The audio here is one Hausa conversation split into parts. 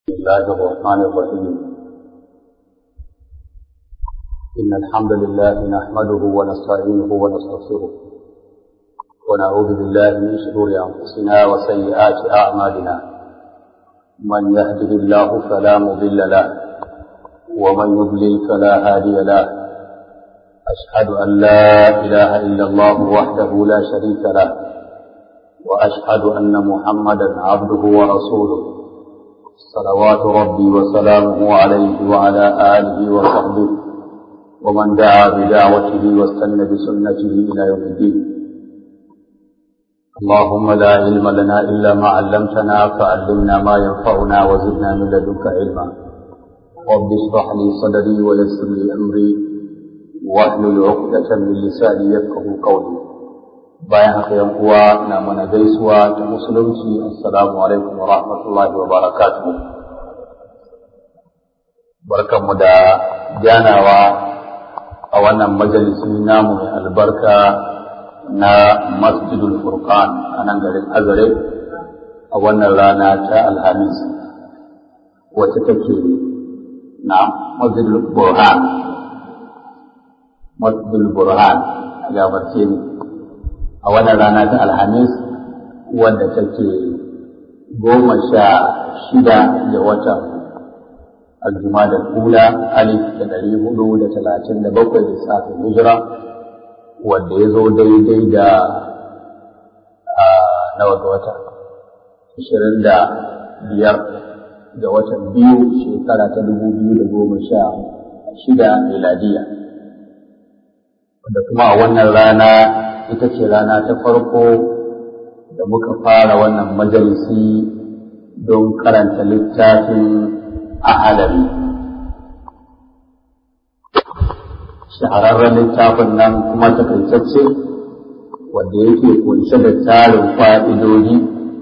بسم الله الرحمن الرحيم إن الحمد لله نحمده ونستعينه ونستغفره ونعوذ بالله من شرور أنفسنا وسيئات أعمالنا من يهده الله فلا مضل له ومن يضلل فلا هادي له أشهد أن لا إله إلا الله وحده لا شريك له وأشهد أن محمدا عبده ورسوله صلوات ربي وسلامه عليه وعلى آله وصحبه ومن دعا بدعوته واستنى بسنته إلى يوم الدين. اللهم لا علم لنا إلا ما علمتنا فعلمنا ما ينفعنا وزدنا من لدنك علما. رب اشرح لي صدري ويسر لي أمري واحلل عقدة من لساني يفقهوا قولي. bayan haka yan uwa na mana gaisuwa ta musulunci, assalamu alaikum wa rahmatullahi wa barakatuh. Barkanmu da ganawa a wannan majalisi namu mai albarka na Masjidul Furqan a nan garin Azare a wannan rana ta Alhamis wacce take na Masjidul Burhan a gabarce ne a wannan rana ta Alhamis wadda take 16 ga watan Al-Jumada al-Ula 1437 lissafin hijira, wadda ya zo daidai da nawa ga wata 25 ga watan biyu shekara ta 2016 miladiya, wadda kuma a wannan rana ita ce rana ta farko da muka fara wannan majalisi don karanta littafin Ahalari. Shahararren littafin nan kuma takaitacce wanda yake kunshe da tarin fa'idodi,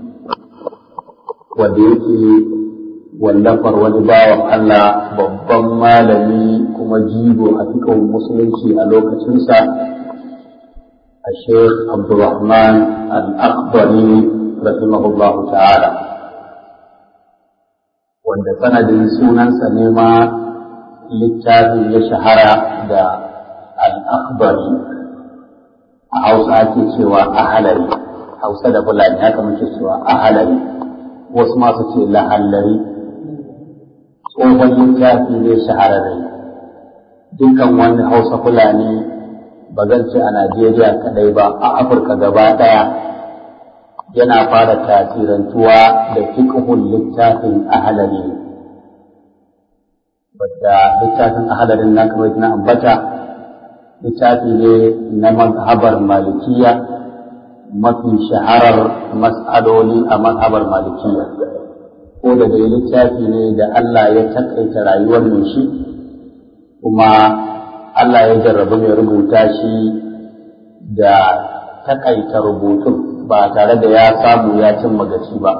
wanda yake wallafar wani bawan Allah babban malami kuma jigo a cikin musulunci a lokacinsa, الشيخ عبد الرحمن الأخضري رحمه الله تعالى، wanda sanadin sunansa ne ma littafin ya shahara da al-Akhbari. A Hausa ake cewa Ahalari, Hausa da Fulani haka muke cewa Ahalari, wasu masu ce Lahallari. Tsohon littafi ne shahararre, dukkan wani Hausa Fulani ba zan ce a Najeriya kadai ba, a Afirka gaba ɗaya yana fara tasirantuwa da fiqhul littafin Ahalari, wadda littafin Ahalarin na kamar na ambata littafi ne na mazhabar Malikiya, mafi shaharar mas'aloli a mazhabar Malikiya, ko da dai littafi ne da Allah ya takaita rayuwar mai shi, kuma Allah ya jarrabu mai rubuta shi da takaita rubutun ba tare da ya samu ya cimma gaci ba.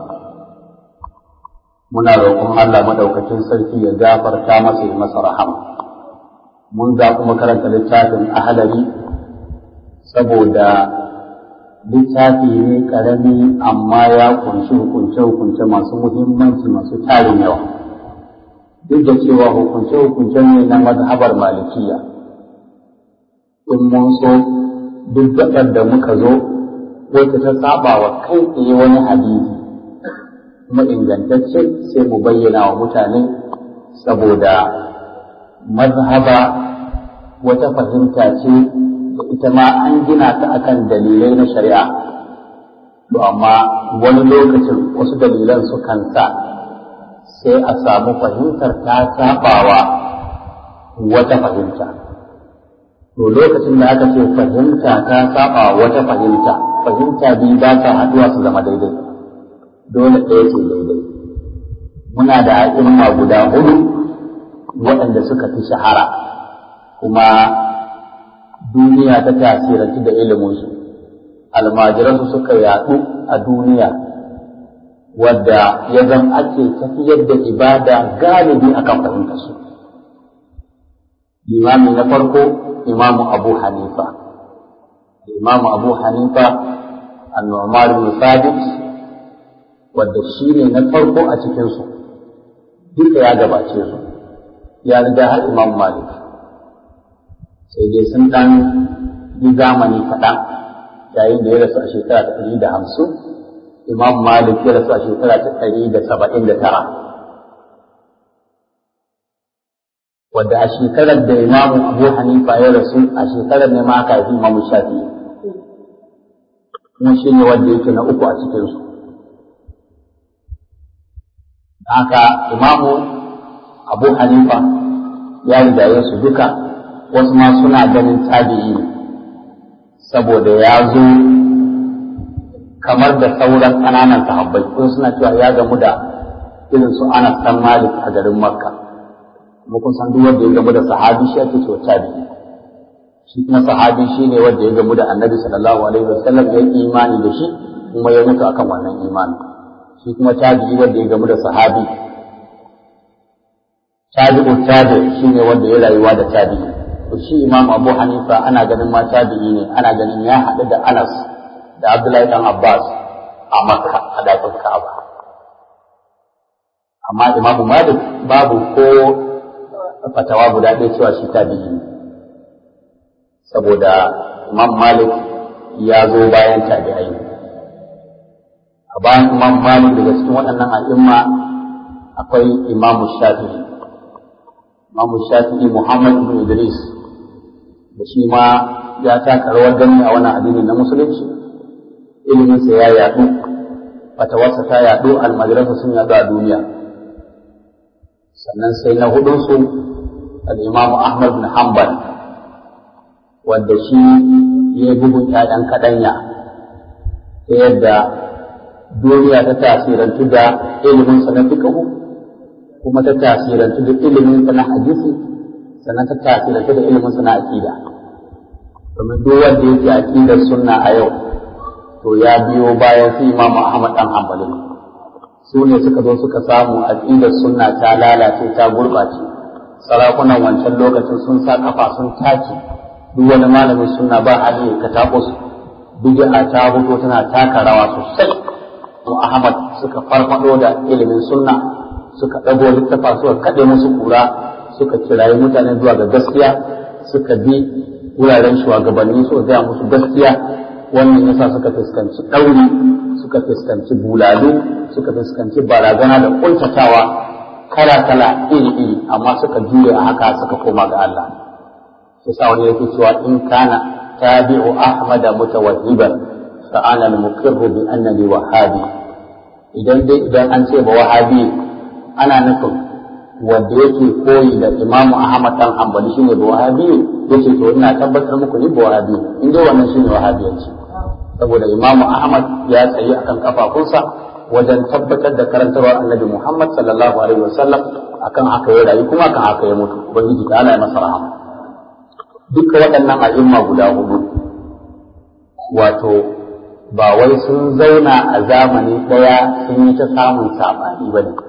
Muna roƙon Allah madaukakin sarki ya gafarta masa ya masa rahama. Mun ga kuma karanta littafin Ahalari saboda littafi ne ƙarami amma ya kunshi hukunce-hukunce masu muhimmanci masu tarin yawa, duk da cewa hukunce-hukunce ne na mazhabar Malikiya. In mun so duk gaɓar da muka zo wacce ta saba wa kai tsaye wani hadisi kuma ingantacce sai mu bayyana wa mutane, saboda mazhaba wata fahimta ce da ita ma an gina ta akan dalilai na shari'a, to amma wani lokacin wasu dalilan sukan sa sai a samu fahimtar ta sabawa wata fahimta. To lokacin da aka ce fahimta ta saba wata fahimta biyu ba ta haɗuwa su zama daidai, dole ɗaya ce daidai. Muna da a'imma guda 4 waɗanda suka fi shahara kuma duniya ta tasirantu da iliminsu, almajiransu suka yaɗu a duniya, wadda ya zan ake tafiyar da ibada galibi akan fahimtarsu. Limami na farko Imamu Abu Hanifa. Imamu Abu Hanifa An-Nu'man bin Thabit, wadda shi ne na farko a cikinsu, duka ya gabace su, ya riga har Imam Malik, sai dai sun ɗan yi zamani kaɗan yayin da ya rasu a shekara ta 150, Imam Malik ya rasu a shekara ta 179. Wadda a shekarar da Imam Abu Hanifa ya rasu a shekarar ne ma aka haifi Imam Shafi'i, kuma shi ne wanda yake na uku a cikinsu. Haka Imam Abu Hanifa ya rigaye su duka, wasu ma suna ganin tabi'i ne, saboda ya zo kamar da sauran ƙananan sahabbai, ko suna cewa ya gamu da irin su Anas dan Malik a garin Makka. Kuma kun san duk wanda ya gamu da sahabi shi ake cewa tabi'i. Shi kuma sahabi shi ne wanda ya gamu da Annabi sallallahu alaihi wasallam ya yi imani da shi kuma ya mutu akan wannan imani. Shi kuma tabi'i wanda ya gamu da sahabi. Tabi'u tabi'i shi ne wanda ya rayuwa da tabi'i. To shi Imam Abu Hanifa ana ganin ma tabi'i ne, ana ganin ya haɗu da Anas da Abdullahi dan Abbas a Makka a dakin Ka'aba. Amma Imam Malik babu ko fatawa guda ɗaya cewa shi tabi'i ne, saboda Imam Malik ya zo bayan tabi'ai. A bayan Imam Malik daga cikin waɗannan a'imma akwai Imam Shafi'i. Imam Shafi'i Muhammad ibn Idris, da shi ma ya taka rawar gani a wannan addini na musulunci. Iliminsa ya yaɗu, fatawarsa ta yaɗu, almajiransa sun yaɗu a duniya. Sannan sai na hudunsu al'imamu Ahmad bin Hanbal, wanda shi ya bugun ‘ya'yan kaɗanya, ta yadda duniya ta tasirantu da iliminsa na fiqhu, kuma ta tasirantu da iliminsa na hadisi, sannan ta tasirantu da iliminsa na aƙida. Domin duk wanda yake aƙidar sunna a yau, to ya biyo bayan su Imamu Ahmad ɗan Hanbali. Su ne suka zo suka samu aƙidar sunna ta lalace ta gurɓace. Sarakunan wancan lokacin sun sa kafa sun take duk wani malamin sunna ba hali ka taɓo su. Bid'a ta fito tana taka rawa sosai. To Ahmad suka farfado da ilimin sunna, suka ɗago littafa suka kaɗe musu kura, suka kirayi mutane zuwa ga gaskiya, suka bi wuraren shugabanni suka gaya musu gaskiya. Wannan yasa suka fuskanci ɗauri, suka fuskanci bulalu, suka fuskanci barazana da ƙuntatawa kala-kala iri-iri, amma suka juya a haka suka koma ga Allah. Sai sa wani yake cewa in kana tabi'u Ahmad mutawahhiban fa ana al-muqirru bi annani wahhabi. Idan an ce ba wahabi ana nufin wanda yake koyi da Imam Ahmad dan Hanbali shine ba wahabi, yace to ina tabbatar muku ni ba wahabi, in dai wannan shine wahabiyanci. Saboda Imam Ahmad ya tsaye akan kafafunsa wajen tabbatar da karantarwar Annabi Muhammad sallallahu alaihi wasallam, akan haka ya rayu kuma akan haka ya mutu. Ubangiji ta Allah ya masa rahama. Duka waɗannan a'imma guda hudu, wato ba wai sun zauna a zamani ɗaya sun yi ta samun saɓani ba ne,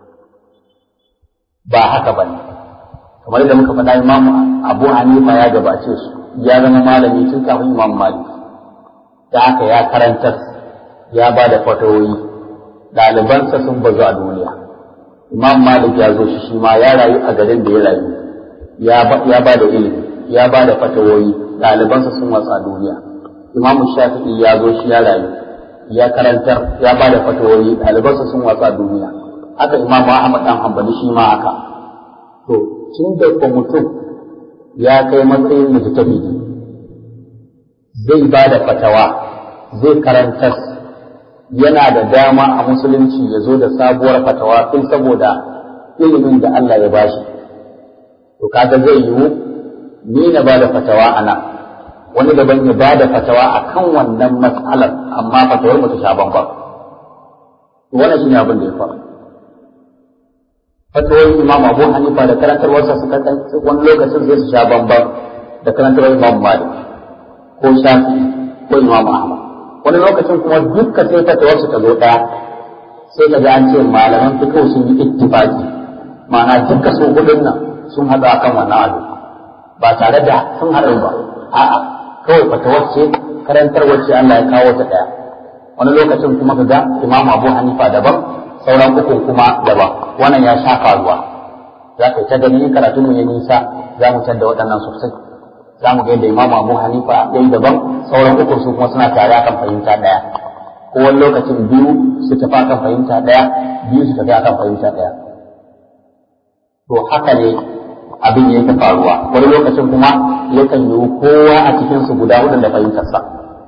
ba haka ba ne. Kamar da muka faɗa Imam Abu Hanifa ya gabace su, ya zama malami tun kafin Imam Malik. Da haka ya karantar, ya ba da fatawoyi, ɗalibansa sun bazu a duniya. Imam Malik ya zo shi ma ya rayu a garin da ya rayu, ya ba da ilimi, ya ba da fatawoyi, ɗalibansa sun watsa a duniya. Imam Shafi'i ya zo shi ya rayu, ya karantar, ya ba da fatawoyi, ɗalibansa sun watsa a duniya. Haka Imam Ahmad dan Hanbali shi ma haka. To, tun da mutum ya kai matsayin mujtahidi, zai ba da fatawa, zai karantar, yana da dama a musulunci ya zo da sabuwar fatawa tun saboda ilimin da Allah ya bashi. To kaga zai yiwu ni na ba da fatawa a nan, wani daban ya ba da fatawa a kan wannan matsalar, amma fatawar mu ta sha bambam. Wannan shi ne abin da ya faru. Fatawoyin Imam Abu Hanifa da karantarwarsa suka wani lokacin zai su sha bambam da karantarwar Imam Malik ko Shafi ko Imam Ahmad. Wani lokacin kuma dukkan sai fatawarsu ta zo ɗaya, sai ka ga an ce malaman fiqh sun yi ittifaqi, ma'ana dukkan su hudun nan sun haɗu akan wannan abu ba tare da sun haɗu ba. A'a, kawai fatawar ce karantarwar ce Allah ya kawo ta ɗaya. Wani lokacin kuma ka ga Imam Abu Hanifa daban, sauran ukun kuma daban. Wannan ya sha faruwa, za ka yi ta gani karatu mu ya nisa za mu da waɗannan sosai. Za mu ga yadda Imam Abu Hanifa ya yi daban, sauran ukun su kuma suna tare akan fahimta ɗaya. Ko wani lokacin biyu su tafi akan fahimta ɗaya, biyu su tafi akan fahimta ɗaya. To haka ne abin ya ta faruwa. Wani lokacin kuma yakan yi kowa a cikinsu guda hudun da fahimtarsa.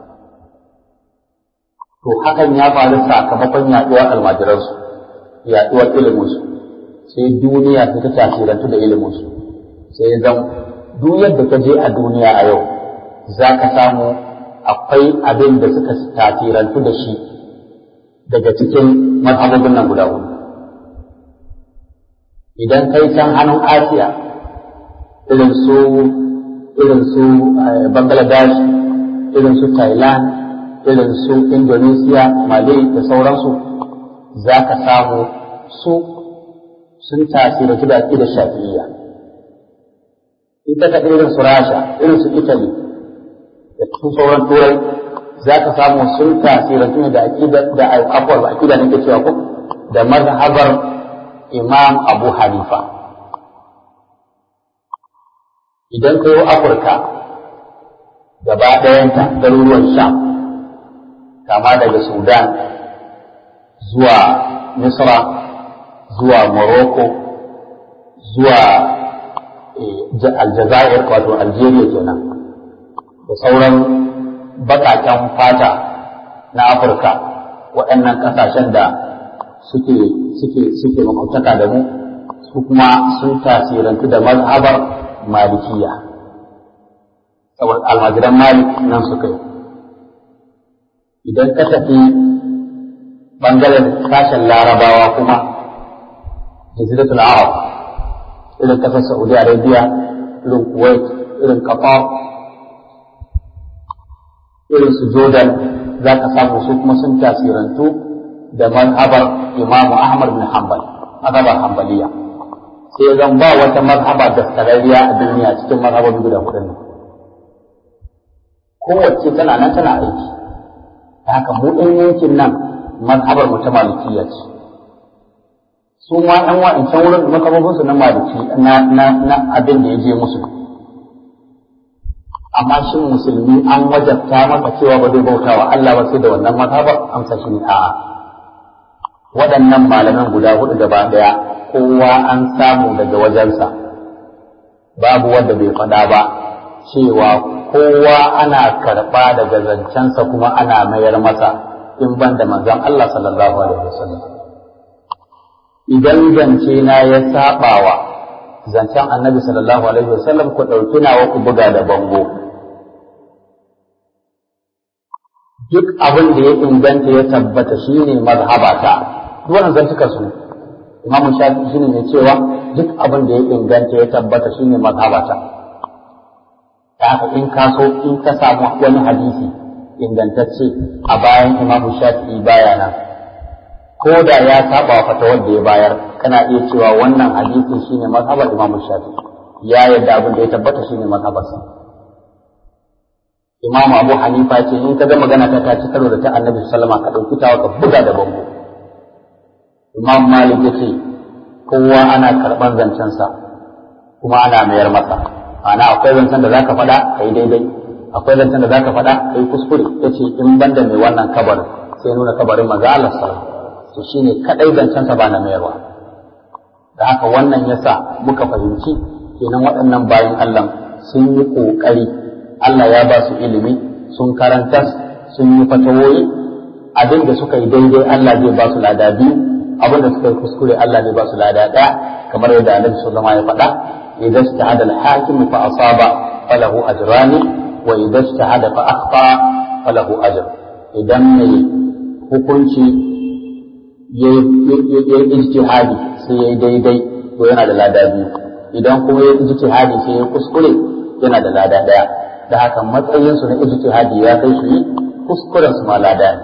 To hakan ya faru sakamakon yaɗuwar almajiransu, yaɗuwar iliminsu, sai duniya ta tasirantu da iliminsu, sai zan duk yadda ka je a duniya a yau za ka samu akwai abin da suka tasirantu da shi daga cikin mazhabobin nan guda hudu. Idan kai can hannun Asiya irin su Bangladesh, irin su Thailand, irin su Indonesia, Malay da sauransu, za ka samu su sun tasirantu da aƙidar Shafi'iyya. In ka tafi irin su Rasha, irin su Italy da sauran Turai, za ka samu sun tasirantu ne da aƙidar da aƙida nake cewa ko da mazhabar Imam Abu Hanifa. Idan ka yi Afirka gaba ɗayanta garuruwan Sham, kama daga Sudan zuwa Misra zuwa Morocco zuwa Aljazair wato Algeria kenan da sauran baƙaƙen fata na Afirka, waɗannan ƙasashen da suke makwabtaka da mu, su kuma sun tasirantu da mazhabar Malikiya, saboda almajiran Malik nan suka yi. Idan ka tafi ɓangaren sashen Larabawa kuma, Jaziratul Arab, irin ƙasar Saudi Arabia, irin Kuwait, irin Qatar, irin su Jordan, za ka samu su kuma sun tasirantu da mazhabar Imam Ahmad bin Hanbal, mazhabar Hanbaliya. Sai zan ba wata mazhaba daskararriya a duniya cikin mazhabobi guda hudun nan. Kowace tana nan tana aiki. Ta haka mu ɗan yankin nan mazhabar mu ta Malikiyya ce. Su ma ɗan wa'incan wurin mazhabobinsu na Maliki na abin da ya je musu. Amma shin musulmi an wajabta masa cewa ba zai bauta wa Allah ba sai da wannan mazhabar? Amsa shi ne a'a. Waɗannan malaman guda hudu gaba ɗaya kowa an samu daga wajensa, babu wanda bai faɗa ba cewa kowa ana karɓa daga zancensa kuma ana mayar masa in ban da manzon Allah sallallahu alaihi wasallam. Idan zance na ya saɓawa zancen annabi sallallahu alaihi wasallam, ku ɗauki nawa ku buga da bango. Duk abin da ya inganta ya tabbata shine mazhabata. Duk wannan zantuka su Imam Shafi'i shine mai cewa duk abin da ya inganta ya tabbata shine mazhabata. Da haka in ka so in ka samu wani hadisi ingantacce a bayan Imam Shafi'i baya nan, ko da ya saba wa fatawar da ya bayar, kana iya cewa wannan hadisi shine mazhabar Imam Shafi'i, ya yadda abin da ya tabbata shine mazhabarsa. Imam Abu Hanifa ce in ka ga magana ta ci karo da ta Annabi sallallahu alaihi wasallam ka dauki ta ka buga da bango. Imam Malik ya ce kowa ana karɓar zancensa kuma ana mayar masa. Ana akwai zancen da zaka faɗa kai daidai, akwai zancen da zaka faɗa kai kuskure. Yace in banda mai wannan kabarin, sai nuna kabarin manzo Allah sallallahu alaihi wasallam. To shine kadai zancensa ba na mayarwa. Da haka wannan yasa muka fahimci kenan waɗannan bayan Allah sun yi ƙoƙari, Allah ya ba su ilimi, sun karanta, sun yi fatawoyi, abin da suka yi daidai Allah zai ba su lada biyu, abin da suka yi kuskure Allah zai ba su lada ɗaya, kamar yadda Annabi sallallahu alaihi wasallam ya faɗa, idan ijtahada al-hakim fa asaba falahu ajrani wa idan ijtahada fa akhta falahu ajr. Idan mai hukunci yayi ijtihadi sai yayi daidai to yana da lada biyu, idan kuma yayi ijtihadi sai yayi kuskure yana da lada ɗaya. Da haka matsayinsu na ijtihadi ya kai su yi kuskuren su ma lada ne.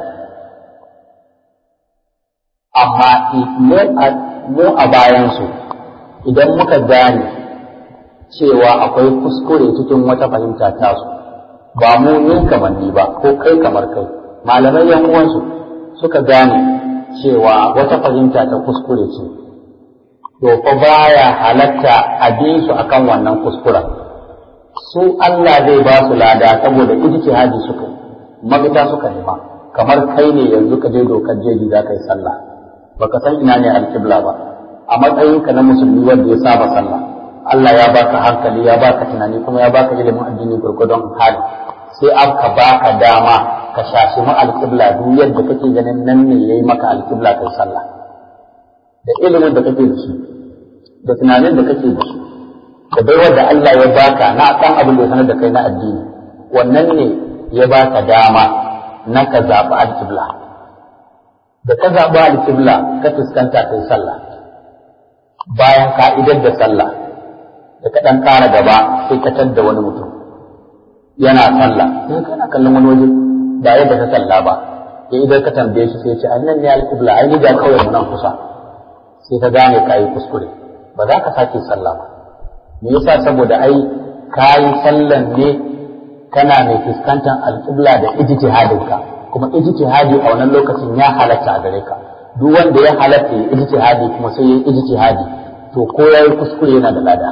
Amma mu a bayansu idan muka gane cewa akwai kuskure cikin wata fahimta tasu, ba mu ni kamar ni ba ko kai kamar kai, malamai yan uwansu suka gane cewa wata fahimta ta kuskure ce, to fa baya halatta a bi su akan wannan kuskuren. Su Allah zai ba su lada saboda ijtihadi suka yi, mafita suka nema. Kamar kai ne yanzu ka je dokar jeji za ka yi sallah, baka san ina ne alƙibla ba, a matsayinka na musulmi wanda ya saba sallah, Allah ya baka hankali, ya baka tunani, kuma ya baka ilimin addini gurgudun hali, sai aka baka dama ka shashi mu alƙibla duk yadda kake ganin nan ne yayi maka alƙibla kai sallah, da ilimin da kake da shi, da tunanin da kake da shi, da baiwar da Allah ya baka na kan abin da ya sanar da kai na addini, wannan ne ya baka dama na ka zaɓi alƙibla. Da ka zaɓi alƙibla ka fuskanta kai sallah, bayan ka'idar da sallah da ka ɗan ƙara gaba sai ka tadda wani mutum yana sallah, sai kana kallon wani waje ba yadda ka kalla ba, ya idan ka tambaye shi sai ce annan ne alƙibla, ai ni ga kawai mu nan kusa, sai ka gane ka yi kuskure, ba za ka sake sallah ba. Me yasa? Saboda ai ka yi sallan ne kana mai fuskantar alƙibla da ijtihadinka, kuma ijtihadi a wannan lokacin ya halatta a gare ka. Duk wanda ya halatta ya ijtihadi kuma sai ya yi ijtihadi, to ko ya yi kuskure yana da lada.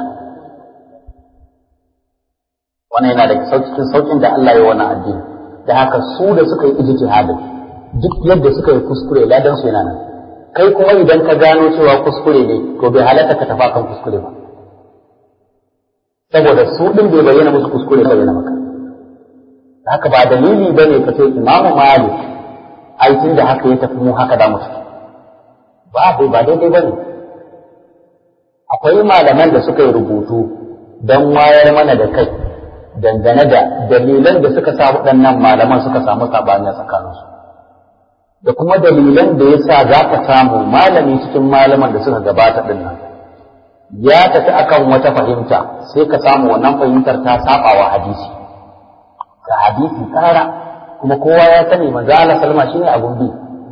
Wannan yana da cikin saukin da Allah ya yi wannan addini. Da haka su da suka yi ijtihadin, duk yadda suka yi kuskure ladan su yana nan. Kai kuma idan ka gano cewa kuskure ne, to bai halatta ka tafi kan kuskure ba. Saboda su din bai bayyana musu kuskure ba, bayyana maka. Haka ba dalili ba ne ka ce Imamu Malik aikin da haka ya tafi mu haka da mu tafi. Ba daidai ba ne. Akwai malaman da suka yi rubutu don wayar mana da kai dangane da dalilan da suka sa waɗannan malaman suka samu saɓani a tsakaninsu. Da kuma dalilan da ya sa za ka samu malami cikin malaman da suka gabata ɗin nan ya tafi akan wata fahimta, sai ka samu wannan fahimtar ta saɓa wa hadisi. Ga hadisi ƙara, kuma kowa ya sani manzo Allah sallama shine abun bi.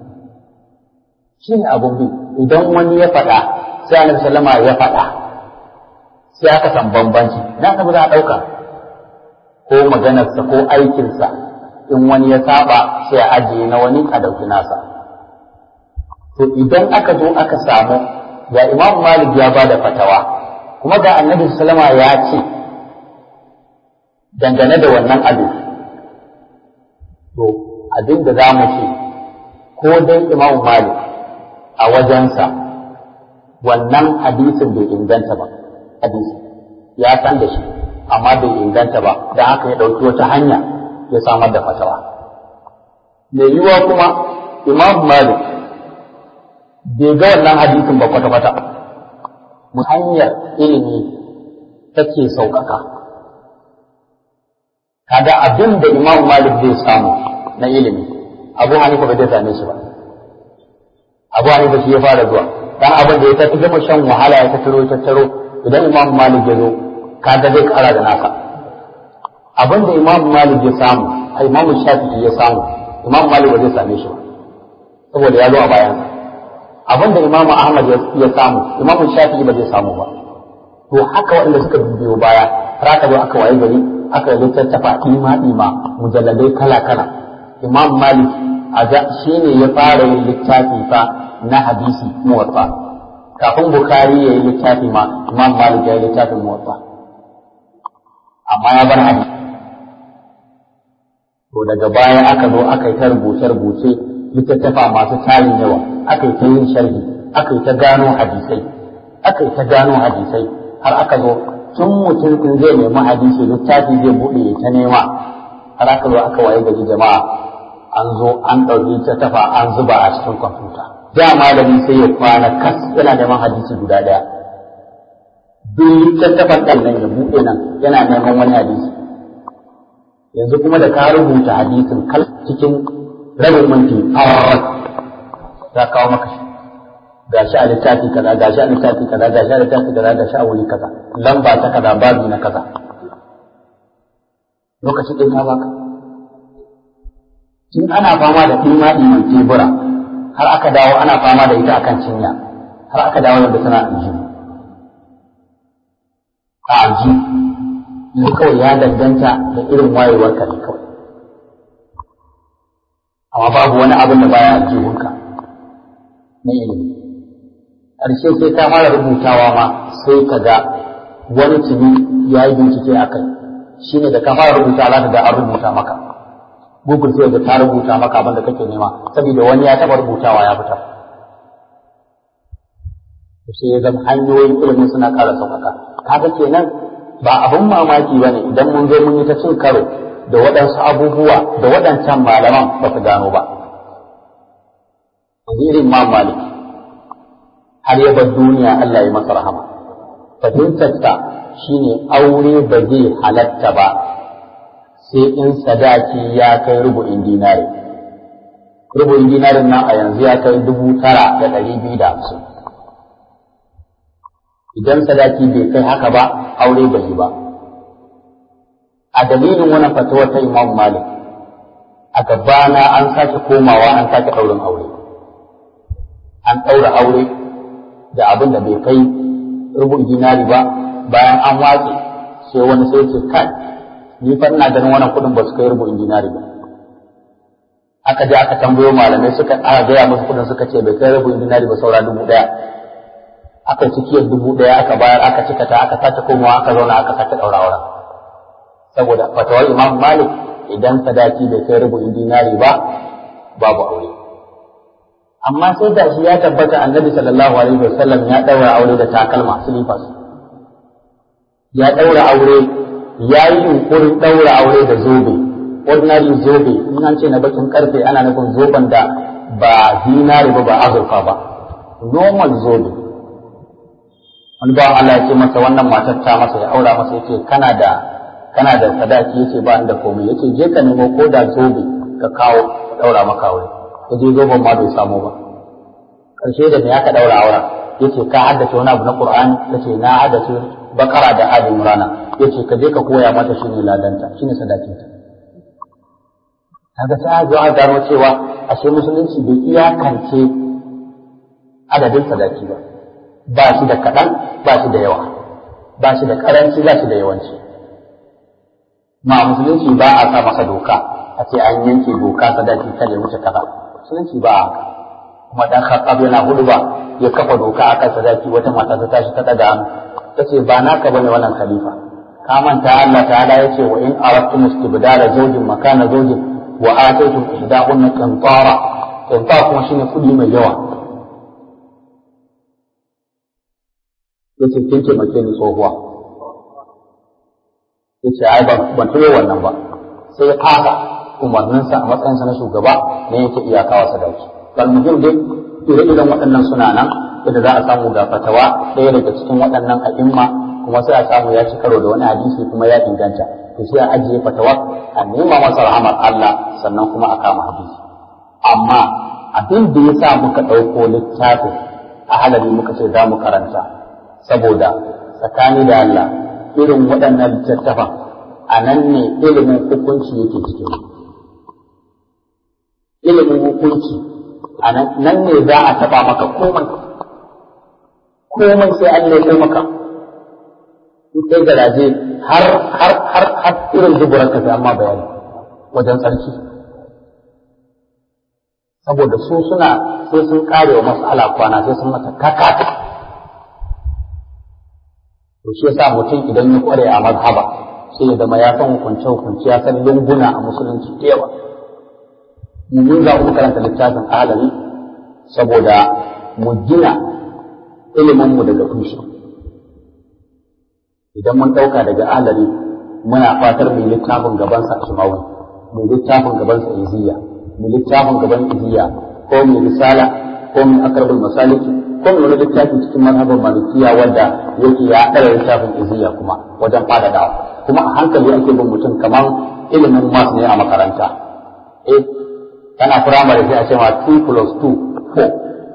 Shine abun bi. Idan wani ya faɗa, sai Annabi sallama ya faɗa, sai aka san bambanci, na tabi za a ɗauka ko maganarsa ko aikinsa, in wani ya saba sai a ajiye na wani a ɗauki nasa. To idan aka zo aka samu ga Imam Malik ya ba da fatawa, kuma ga Annabi sallama ya ce dangane da wannan abin, to abin da za mu ce ko dai Imam Malik a wajensa wannan hadisin bai inganta ba, hadisi ya san da shi amma bai inganta ba, don haka ya ɗauki wata hanya ya samar da fatawa. Mai yiwuwa kuma Imam Malik bai ga wannan hadisin ba kwata-kwata, mu hanyar ilimi take sauƙaƙa. Kaga abin da Imam Malik zai samu na ilimi, Abu Hanifa ba zai same shi ba. Abu Hanifa shi ya fara zuwa, dan abin da ya tafi gama shan wahala ya tattaro, idan Imam Malik ya zo, kaga zai ƙara da naka. Abin da Imam Malik ya samu, Imam Shafi'i ya samu, Imam Malik ba zai same shi ba, saboda ya zo a bayansa. Abin da Imam Ahmad ya samu, Imam Shafi'i ba zai samu ba. To haka waɗanda suka biyo baya, har aka zo aka waye gari, aka yi littattafa ɗima mujalladai kala-kala. Imam Malik shi ne ya fara yin littafi fa na hadisi muwatta. Kafin Bukhari ya yi littafi ma, Imam Malik ya yi littafin muwatta. Amma ya bar hadisi. To daga baya aka zo aka yi ta rubuce-rubuce littattafa masu tarin yawa, aka yi ta yin sharhi, aka yi ta gano hadisai, har aka zo tun mutum in zai nemi hadisi littafi zai buɗe ta nema, har aka zo aka waye gari jama'a an zo an ɗauki littattafa an zuba a cikin kwamfuta. Da malami sai ya kwana kas yana neman hadisi guda ɗaya. Duk littattafan ɗan nan ya buɗe nan yana neman wani hadisi. Yanzu kuma da ka rubuta hadisin kal cikin rabin minti za kawo maka shi. Gashi a littafi kaza, gashi a littafi kaza, gashi a littafi kaza, gashi a wuri kaza, lamba ta kaza, babu na kaza. Lokaci ɗin ka baka. Tun ana fama da ɗiman tebura, har aka dawo ana fama da ita akan cinya, har aka dawo da tana aljihu. A aljihu, yanzu kawai ya danganta da irin wayewar ka ne kawai. Amma babu wani abin da baya aljihunka. na ilimi. Ƙarshe sai ka fara rubutawa ma sai ka ga wani tuni ya yi bincike a kai, shi ne da ka fara rubuta za ka ga an rubuta maka. Google sai ga ta rubuta maka abin da kake nema, saboda wani ya taɓa rubutawa ya fitar. Sai ya zama hanyoyin ilimin suna ƙara sauƙaƙa. Kaga kenan ba abin mamaki ba ne idan mun zo mun yi ta cin karo da waɗansu abubuwa da waɗancan malaman ba su gano ba. Irin ma Malik har ya bar duniya Allah ya masa rahama. Fahimtarsa shine aure ba zai halatta ba sai in sadaki ya kai rubu'in dinari. Rubu'in dinarin nan a yanzu ya kai 9,250. Idan sadaki bai kai haka ba aure bai yi ba. A dalilin wannan fatawa ta Imam Malik a gabana an sake komawa an sake ɗaurin aure. An ɗaura aure da abin da bai kai rubu'in dinari ba, bayan an watse sai wani sai ce kai ni fa ina ganin wannan kuɗin ba su kai rubu'in dinari ba. Aka je aka tambayo malamai suka gaya musu kuɗin suka ce bai kai rubu'in dinari ba, saura 1,000. Aka cikiyar 1,000 aka bayar aka cika ta aka sace komawa aka zauna aka sake ɗaura auren. Saboda fatawar Imam Malik idan sadaki bai kai rubu'in dinari ba babu aure. Amma sai da shi ya tabbata Annabi sallallahu alaihi wasallam ya ɗaura aure da takalma silifas. Ya ɗaura aure, ya yi yunkurin ɗaura aure da zobe, ordinary zobe, in an ce na bakin karfe ana nufin zoben da ba zinari ba azurfa ba, normal zobe. Wani bawan Allah ya ce masa wannan matar ta masa ya aura masa yace kana da sadaki yace ba inda komai, yace je ka nemo ko da zobe ka kawo ɗaura maka aure. Ya je zoben ma bai samu ba. Karshe da me aka ɗaura auren? Yace ka haddace wani abu na Qur'ani? Yace na haddace Bakara da Ali Imran. Yace ka je ka koya mata shine ladanta, shine sadakinta. Kaga sai zo a gano cewa ashe musulunci bai iyakance adadin sadaki ba. Ba shi da kaɗan, ba shi da yawa. Ba shi da karanci, ba shi da yawanci. Ma musulunci ba a sa masa doka, a ce an yanke doka sadaki kada ya wuce kaza. Musulunci ba a kuma dan Khattab yana hudu ba ya kafa doka akan sadaki, wata mata ta tashi ta daga hannu tace ba naka bane wannan khalifa, ka manta Allah ta'ala yace wa in aradtum istibdala zawjin makana zawjin wa ataytum ihdahunna qintara. Qintar kuma shine kudi mai yawa. Yace kin ce mace ni tsohuwa, yace ai ban tuno wannan ba, sai ya fasa umarninsa a matsayinsa na shugaba ne yake iyakawa sadaki. Muhim dai ire-iren waɗannan suna nan, yadda za a samu ga fatawa ɗaya daga cikin waɗannan a'imma kuma sai a samu ya ci karo da wani hadisi kuma ya inganta, to sai a ajiye fatawa a nema masa rahamar Allah sannan kuma a kama hadisi. Amma abin da ya sa muka ɗauko littafin a halari muka ce za mu karanta, saboda tsakani da Allah irin waɗannan littattafan a nan ne ilimin hukunci yake cikin ilimin hukunci. A nan ne za a taɓa maka komai sai an leko maka. In kai garaje har irin zuburan ka sai amma bayani wajen tsarki. Saboda su suna sai sun kare wa mas'ala kwana sai sun mata kakata. To shi yasa mutum idan ya kware a mazhaba sai ya zama ya san hukunce ya san lunguna a musulunci da yawa. Mun za mu karanta littafin Ahlari saboda mu gina iliminmu daga tushe. Idan mun ɗauka daga Ahlari muna fatar mu littafin gabansa Ashmawi, mu littafin gabansa Iziya, mu littafin gaban Iziya, ko mu risala, ko mu Aqrabul Masalik, ko mu wani littafi cikin mazhabin Malikiya wanda yake ya ɗara littafin Iziya kuma wajen faɗaɗawa. Kuma a hankali ake bin mutum kamar ilimin mas ne a makaranta. Kana firamare sai a ce ma 2 + 2 4.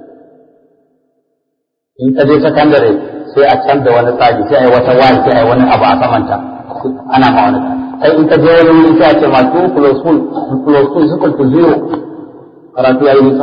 In ka je sakandare sai a canza wani tsari sai a yi wata wani sai a yi wani abu a samanta ana ma wani sai in ka je wani wuri sai a ce ma 2 + 2 = 0. Karatu ya yi nisa.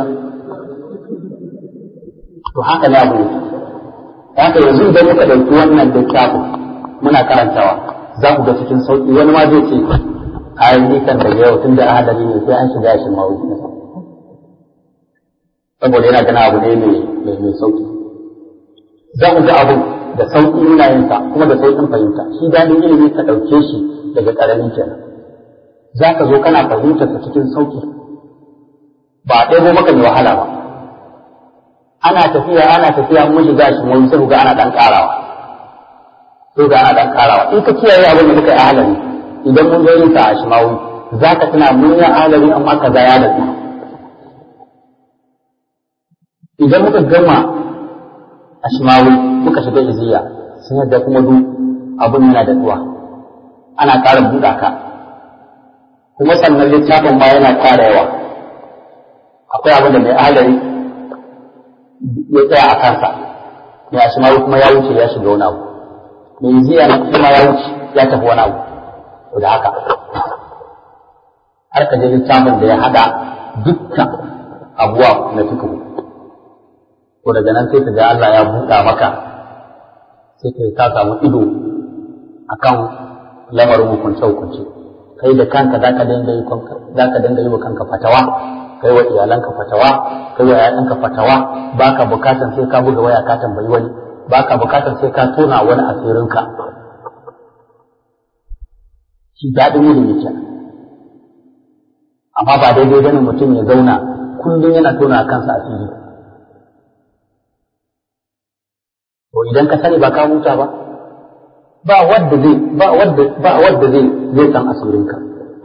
To haka ne abu ne. Haka yanzu idan muka ɗauki wannan littafin muna karantawa za ku ga cikin sauƙi. Wani ma zai ce kayan nisan daga yau tun da ahadari ne sai an shiga shi mawuyi. saboda yana gana abu ne mai sauki. Za mu ga abu da sauki muna yin sa kuma da saukin fahimta. Shi daɗin ilimi ka ɗauke shi daga ƙarami kenan. Za ka zo kana fahimtar sa cikin sauki. Ba a ɗaya maka mai wahala ba. Ana tafiya mun shiga shi mun sai ga ana ɗan ƙarawa. Sai ga ana ɗan ƙarawa. In ka kiyaye abin da muka yi ahalari idan mun zo yin sa a shimawi za ka tuna mun yi ahalari amma ka zaya da su. Idan muka gama ashmawi muka shiga iziya sun yadda kuma duk abin yana da duwa ana ƙara buɗa ka kuma sannan littafin ma yana ƙara yawa akwai abin da mai ahalari ya tsaya a kansa mai ashmawi kuma ya wuce ya shiga wani abu mai iziya kuma ya wuce ya tafi wani abu to da haka har ka je littafin da ya haɗa dukkan abuwa na fikihu ko daga nan sai ka ga Allah ya buɗa maka sai ka samu ido akan lamarin hukunce kai da kanka zaka dinga yi wa kanka fatawa kai wa iyalanka fatawa kai wa ƴaƴanka fatawa baka bukatan sai ka buga waya ka tambayi wani baka bukatan sai ka tona wani asirinka shi daɗin ilimi kenan amma ba daidai bane mutum ya zauna kullum yana tona kansa asiri. To idan ka sani ba ka huta ba, ba wadda zai san asirinka.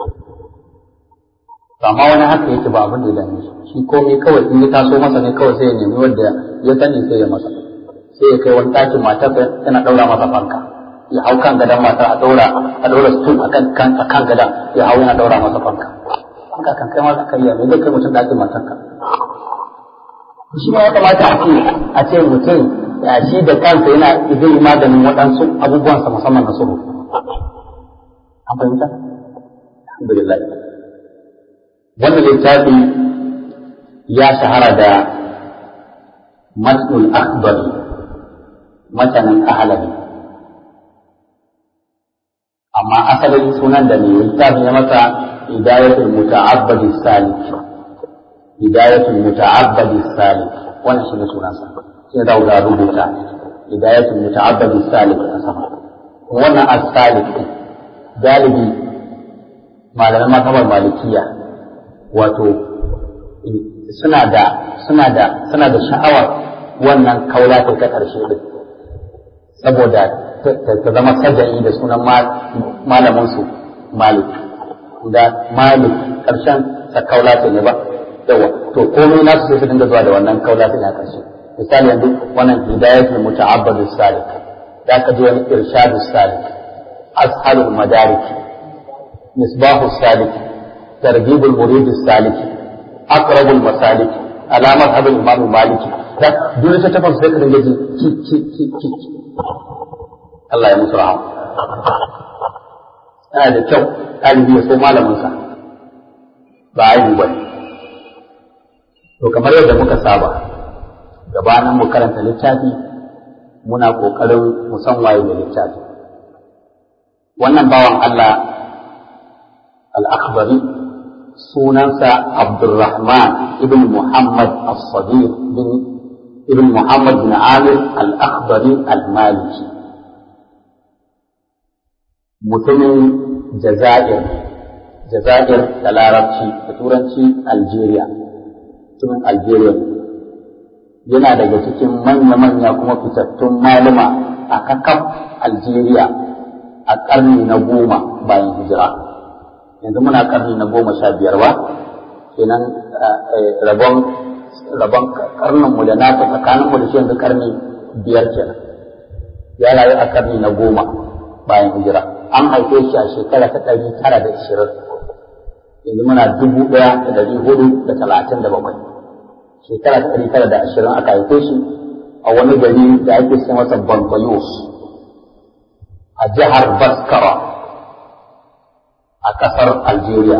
Amma wani haka yake ba abin da ya dame shi komai kawai in ya taso masa ne kawai sai ya nemi wadda ya sani sai ya masa. Sai ya kai wani ɗakin matarsa yana ɗaura masa fanka. Ya hau kan gadon matar a ɗaura stum a kan gadon ya hau yana ɗaura masa fanka. Fanka kan kai ma za ka iya mai zai kai mutum ɗakin matarka. Shi ma ya kamata a ce mutum ya shi da kansa yana zai maganin waɗansu abubuwansa musamman na sulhu. An fahimta? Alhamdulillah. Wannan littafi ya shahara da matnul akhbari, matanin ahalari. Amma asalin sunan da mai littafi ya masa hidayatul muta'abbadi salik. Hidayatul muta'abbadi salik. Wannan shi ne sunansa. sai da ga rubuta hidayatul muta'abbad as-salik sama wannan as-salik galibi malaman mazhabar malikiya wato suna da sha'awar wannan kaula ta karshe din saboda ta zama saja'i da sunan malamin su Malik da Malik karshen sa kaula ta ne ba yawa to komai nasu sai su dinga zuwa da wannan kaula ta ne karshe misali yanzu wannan hidayatul muta'abbad as-salik da ka ji wani irshad as-salik ashalul madarik misbah as-salik targhib al-murid as-salik aqrab al-masalik ala madhhab al-imam Maliki da dole ta tafsir sai ka dinga ji ki Allah ya musu rahama yana da kyau ɗalibi ya so malaminsa ba aibu ba to kamar yadda muka saba gabanin mu karanta littafi muna ƙoƙarin mu san waye da littafi wannan bawan Allah al-akhbari sunansa Abdurrahman ibn Muhammad as-Sadiq ibn Muhammad bin Amir al-Akhbari al-Maliki mutumin Jazair da larabci da turanci Algeria mutumin Algeria yana daga cikin manya-manya kuma fitattun malama a kakaf Algeria a ƙarni na 10 bayan hijira yanzu muna ƙarni na 15 ba kenan rabon karninmu da nasa tsakaninmu da shi yanzu ƙarni 5 kenan ya rayu a ƙarni na 10 bayan hijira an haife shi a shekara ta 920 yanzu muna 1437 shekara ta 920 aka haife shi a wani gari da ake sai masa Banbayos a jihar Baskara a ƙasar Algeria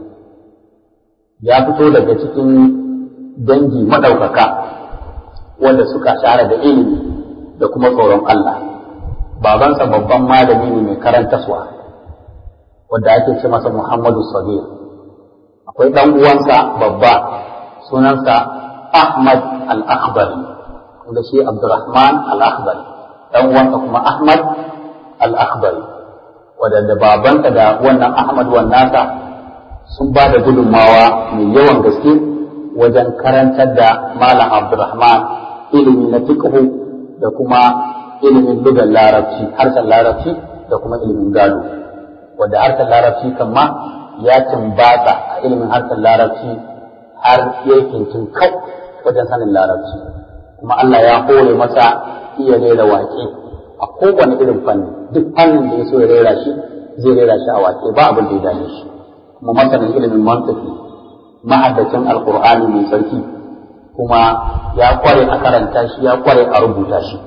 ya fito daga cikin dangi maɗaukaka wanda suka shahara da ilimi da kuma tsoron Allah babansa babban malami ne mai karantaswa wanda ake ce masa Muhammadu Sabir akwai ɗan uwansa babba sunansa Ahmad al-Akhbari, da shi Abdurrahman al-Akhbari, dan uwansa kuma Ahmad al-Akhbari, wadanda babanka da wannan Ahmad nasa sun ba da gudunmawa mai yawan gaske wajen karantar da Malam Abdurrahman ilimi na fiqhu da kuma ilimin lugar larabci, harshen larabci da kuma ilimin gado, wadda harshen larabci kan ma ya timbata a ilimin harshen larabci har yankin kau wajen sanin larabci, kuma Allah ya hore masa iya rera waƙe a kowane irin fanni, duk fannin da ya so ya rera shi zai rera shi a waƙe ba abin da ya dame shi, kuma masanin ilimin mantiki, ma'addacin alkur'ani mai sarki, kuma ya kware a karanta shi, ya kware a rubuta shi.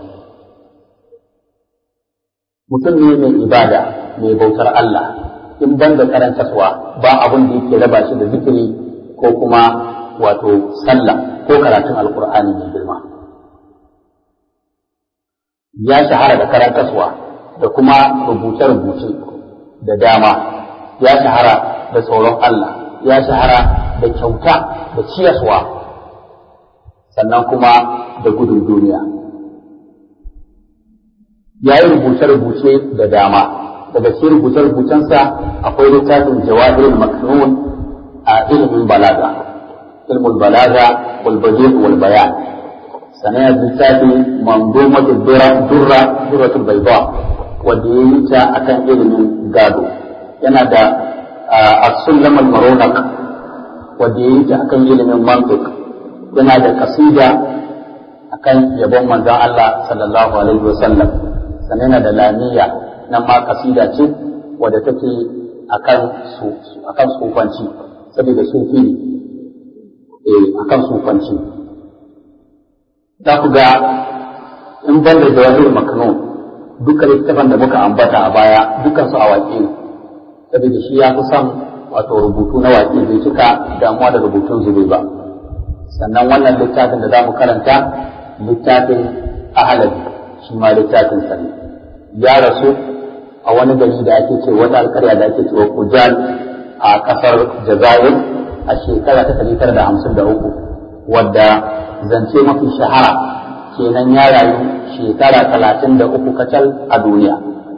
Mutum ne mai ibada, mai bautar Allah, in ban da karantarwa ba abin da yake raba shi da zikiri ko kuma wato sallah ko karatun alkur'ani mai girma. Ya shahara da karantarwa da kuma rubuce-rubuce da dama, ya shahara da tsoron Allah, ya shahara da kyauta da ciyaswa, sannan kuma da gudun duniya. Ya yi rubuce-rubuce da dama, daga cikin rubuce-rubucensa akwai littafin Jawahirul Maknun a ilimin balaga, ilmul balaga wal badi' wal bayan, sannan littafin Manzumatud Durratul Bayda wanda ya yi ta akan ilimin gado, yana da As-Sulam al-Marunaq wanda ya yi ta akan ilimin mantiq, yana da kasida akan yabon manzon Allah sallallahu alaihi wasallam, sannan yana da lamiya nan ma kasida ce wadda take akan sufanci, saboda sufi ne akan sufanci. Za ku ga in ban da Jawahirul Maknun duka littafan da muka ambata a baya dukan su a waƙe ne, saboda shi ya fi son wato rubutu na waƙe, bai cika damuwa da rubutun zube ba. Sannan wannan littafin da za mu karanta littafin Ahlabi, shi ma littafin sa ne. Ya rasu a wani gari da ake ce wata alƙarya da ake cewa Kujal a ƙasar Jazair a shekara ta 1953, wadda zance mafi shahara kenan ya rayu shekara 33 kacal a duniya.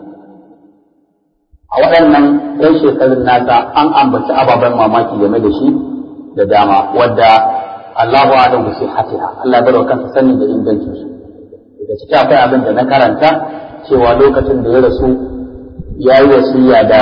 A waɗannan ɗan shekarun nasa an ambaci ababen mamaki game da shi da dama, wadda Allahu a'lam bi sihhatiha, Allah bai wa kansa sanin da ingancin su. Daga ciki akwai abin da na karanta cewa lokacin da ya rasu ya yi wasiya da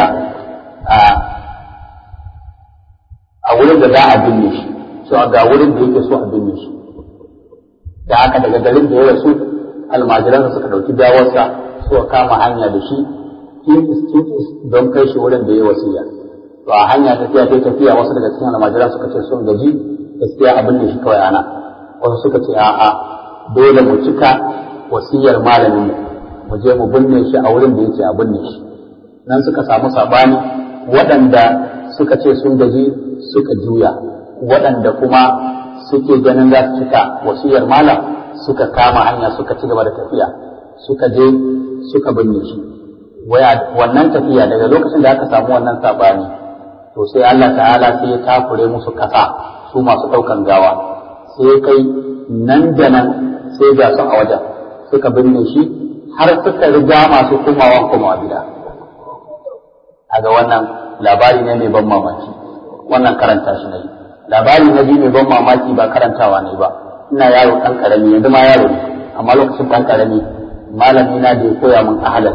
a wurin da za a binne shi, cewa ga wurin da yake so a binne shi. Da haka daga garin da ya rasu almajiransa suka ɗauki gawarsa suka kama hanya da shi titis don kai shi wurin da ya wasiya. To a hanya tafiya wasu daga cikin almajiran suka ce sun gaji gaskiya abin da shi kawai ana, wasu suka ce a'a dole mu cika wasiyar malamin mu je mu binne shi a wurin da yake a binne shi. Nan suka samu sabani, waɗanda suka ce sun gaji suka juya, waɗanda kuma suke ganin za su cika wasiyar malam suka kama hanya suka ci gaba da tafiya, suka je suka binne shi. Wannan tafiya daga lokacin da aka samu wannan sabani, to sai Allah ta'ala sai ya takure musu kasa su masu ɗaukan gawa, sai kai nan da nan sai ga su a wajen suka binne shi har suka riga masu komawa gida. Aga wannan labari ne mai ban mamaki, wannan karanta shi ne. Labari na biyu mai ban mamaki ba karantawa ne ba, ina yaro ɗan ƙarami, yanzu ma yaro ne, amma lokacin ɗan ƙarami malami na da ya koya min ahalar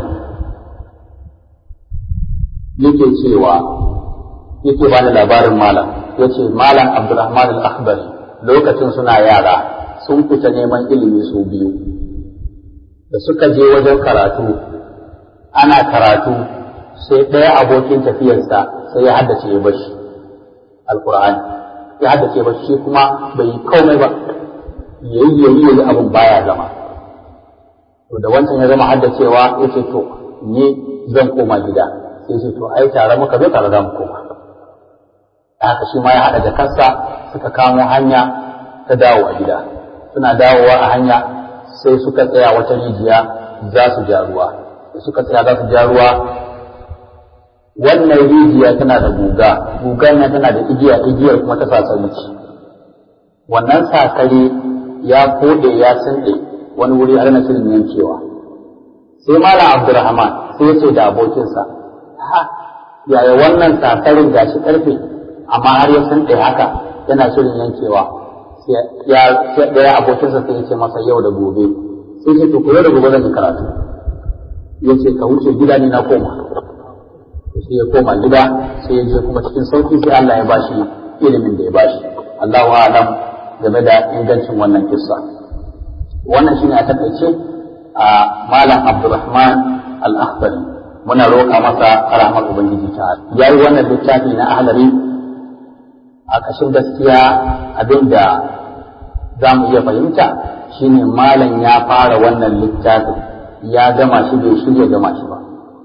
yake cewa yake bani labarin malam, yace malam Abdurrahman al-Akhbari lokacin suna yara sun fita neman ilimi su biyu, da suka je wajen karatu ana karatu sai ɗaya abokin tafiyarsa sai ya haddace ya bashi alkur'ani, ya haddace bashi shi kuma bai yi komai ba, yayi abin baya zama. To da wancan ya zama haddacewa ya ce to ni zan koma gida, sai ce to ai tare muka zo tare za mu koma. Haka shi ma ya haɗa jakarsa suka kamo hanya ta dawo a gida. Suna dawowa a hanya sai suka tsaya wata rijiya za su ja ruwa. Da suka tsaya za su ja ruwa, wannan rijiya tana da guga, gugan nan tana da igiyar kuma ta sassauci. wannan sakare ya kode ya sinde wani wuri har na shirin yankewa. Sai malam Abdurrahman sai ya ce da abokinsa, ha yaya wannan sakarin gashi karfe amma har ya sinde haka yana shirin yankewa. Sai ɗaya abokinsa sai ya ce masa yau da gobe, sai ce to yau da gobe zan yi karatu. Ya ce ka wuce gida ne na koma. Sai ya koma gida sai ya je kuma cikin sauki sai Allah ya bashi ilimin da ya bashi. Allahu a'lam game da ingancin wannan kissa. Wannan shine a takaice a Malam Abdurrahman Al-Akhdari, muna roƙa masa rahmar Ubangiji ta. Yayi wannan littafi na Ahlari a kashin gaskiya abinda za mu iya fahimta shine malam ya fara wannan littafin ya gama shi bai shirya gama shi ba.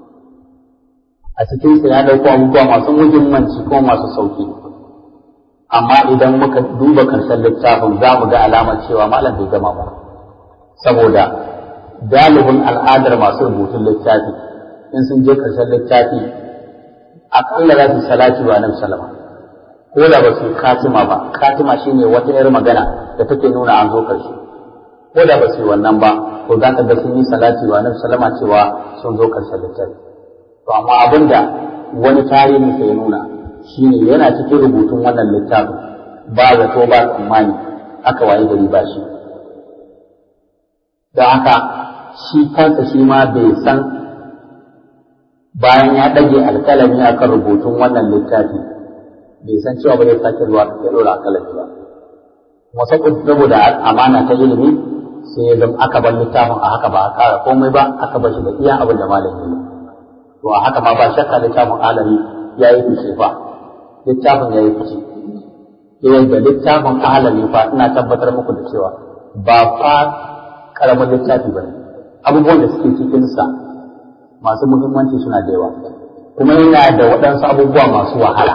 A cikinsa ya ɗauko abubuwa masu muhimmanci ko masu sauki, amma idan muka duba karshen littafin za mu ga alamar cewa malam bai gama ba, saboda galibin al'adar masu rubutun littafi in sun je karshen littafi akalla za su salati wa nan salama, ko da ba su katima ba. Katima shine wata yar magana da take nuna an zo karshe, ko da ba su yi wannan ba to za ka ga sun yi salati wa nan salama cewa sun zo karshen littafi. To amma abinda wani tarihi sai ya nuna shine yana cikin rubutun wannan littafin ba zato ba tsammani aka waye gari ba shi. Da haka shi kansa shi ma bai san bayan ya ɗage alkalami akan rubutun wannan littafi bai san cewa ba zai sake ruwa ya ɗora alkalami ba. Kuma saboda amana ta ilimi sai ya zama aka bar littafin a haka ba a kara komai ba, aka bar shi da iya abin da malami ne. To a haka ma ba shakka littafin alami ya yi fice fa, littafin ya yi fice. Yadda littafin alami fa ina tabbatar muku da cewa ba fa karamin littafi ba ne, abubuwan da suke cikinsa masu muhimmanci suna da yawa, kuma yana da waɗansu abubuwa masu wahala.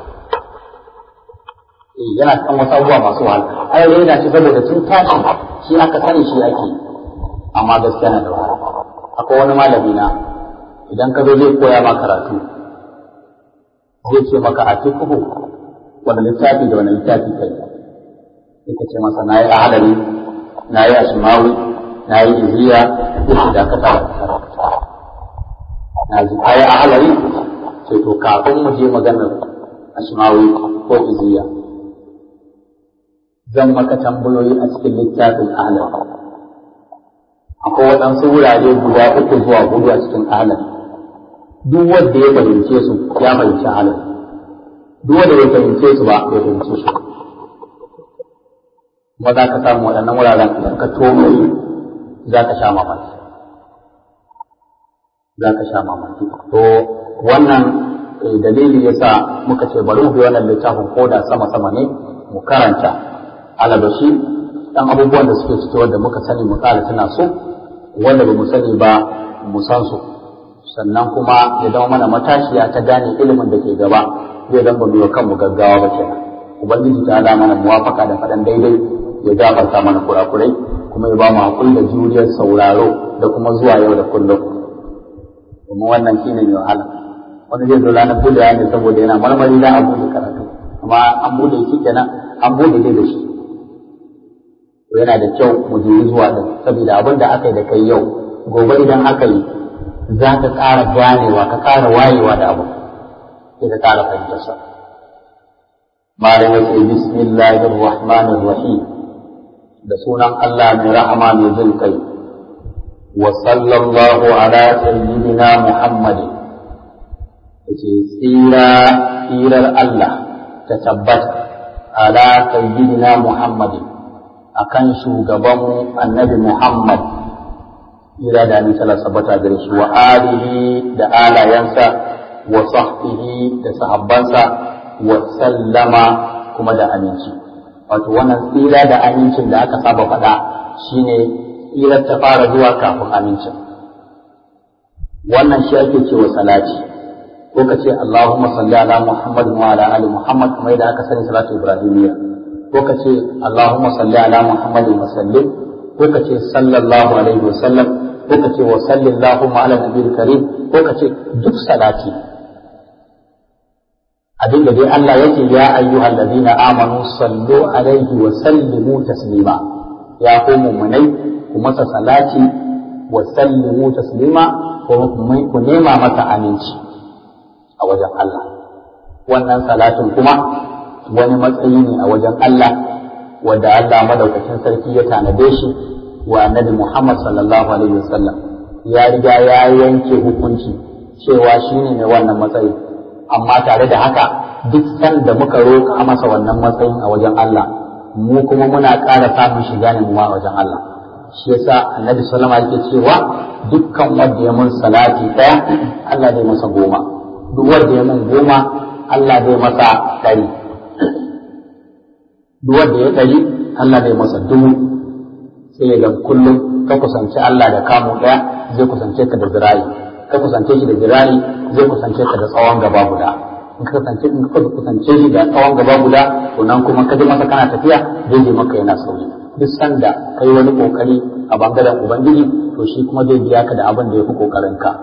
Yana kan wasu abubuwa masu wahala, ai yana ci saboda tun tashi shi aka sani shi ake, amma gaskiya na da wahala. Akwai wani malami na idan ka zo zai koya ma karatu zai ce maka a fiqhu wanda littafi da wani littafi kai, sai ka ce masa na yi ahalari, na yi ashmawi, na yi iziya, duk da ka tara na ji ayi ahalari sai to kafin mu je maganar ashmawi ko iziya zan maka tambayoyi a cikin littafin ahalari. Akwai waɗansu wurare guda 3 zuwa 4 a cikin ahalari, duk wanda ya fahimce su ya fahimci ahalari, duk wanda ya fahimce su ba ya fahimce su. Kuma za ka samu waɗannan wuraren idan ka tono su za ka sha mamaki, za ka sha mamaki. To wannan dalili yasa muka ce bari mu bi wannan littafin ko da sama-sama ne mu karanta alabashi dan abubuwan da suke ciki wanda muka sani mu kara tuna su, wanda ba mu sani ba mu san su, sannan kuma ya zama mana matashiya ta gane ilimin da ke gaba, zai dan ba mu yi kanmu gaggawa ba kenan. Ubangiji ta ala mana muwafaka da faɗan daidai, ya gafarta mana kurakurai, kuma ya ba mu hakuri da juriyar sauraro da kuma zuwa yau da kullum. Kuma wannan shine mai wahala. Wani zai zo ranar budewa ne saboda yana marmari da an bude karatu, amma an bude shi kenan an bude dai da shi. To yana da kyau mu juri zuwa din, saboda abin da aka yi da kai yau gobe idan aka yi za ka ƙara ganewa, ka ƙara wayewa da abu, sai ka ƙara fahimtarsa. Malam yake bismillahir rahmanir rahim, da sunan Allah mai rahama mai jin kai. Wa sallallahu ala sayyidina Muhammadin, yace tsirar Allah ta tabbata ala sayyidina Muhammadin, akan shugabanmu annabi Muhammad, ira da ni sallallahu sabata gare shi, wa alihi da alayansa, wa sahbihi da sahabbansa, wa sallama kuma da aminci. Wato wannan tsira da amincin da aka saba faɗa shine tsirar ta fara zuwa kafin amincin. Wannan shi ake cewa salati, ko ka ce Allahumma salli ala Muhammad wa ala ali Muhammad, kamar yadda aka sani salatu ibrahimiyya, ko ka ce Allahumma salli ala Muhammadin wa sallim, ko ka ce sallallahu alaihi wa sallam, ko ka ce wa sallallahu ala nabiyil karim, ko ka ce duk salati abinda dai Allah yake ya ayyuhal ladina amanu sallu alaihi wa sallimu taslima, ya ku mu'minai ku masa salati wa sallimu taslima, ku nema masa aminci a wajen Allah. Wannan salatin kuma wani matsayi ne a wajen Allah wanda Allah madaukakin sarki ya tanade shi wa annabi Muhammad sallallahu alaihi wasallam. Ya riga ya yanke hukunci cewa shine ne wannan matsayi, amma tare da haka duk sanda muka roƙa masa wannan matsayin a wajen Allah, mu kuma muna ƙara samun shiga ne mu a wajen Allah. Shi yasa annabi sallama yake cewa dukkan wanda ya mun salati ɗaya Allah zai masa 10, duk wanda ya mun 10 Allah zai masa 100, duk wanda ya 100 Allah zai masa 1000. Sai ya ga kullum ka kusanci Allah da kamu ɗaya zai kusance ka da zirayi, ka kusance shi da zirayi zai kusance ka da tsawon gaba guda. In ka kusance shi da tsawon gaba guda, to nan kuma ka ji masa kana tafiya zai je maka yana sauri. Duk sanda kai wani kokari a bangaren Ubangiji, to shi kuma zai biya ka da abin da ya fi kokarin ka.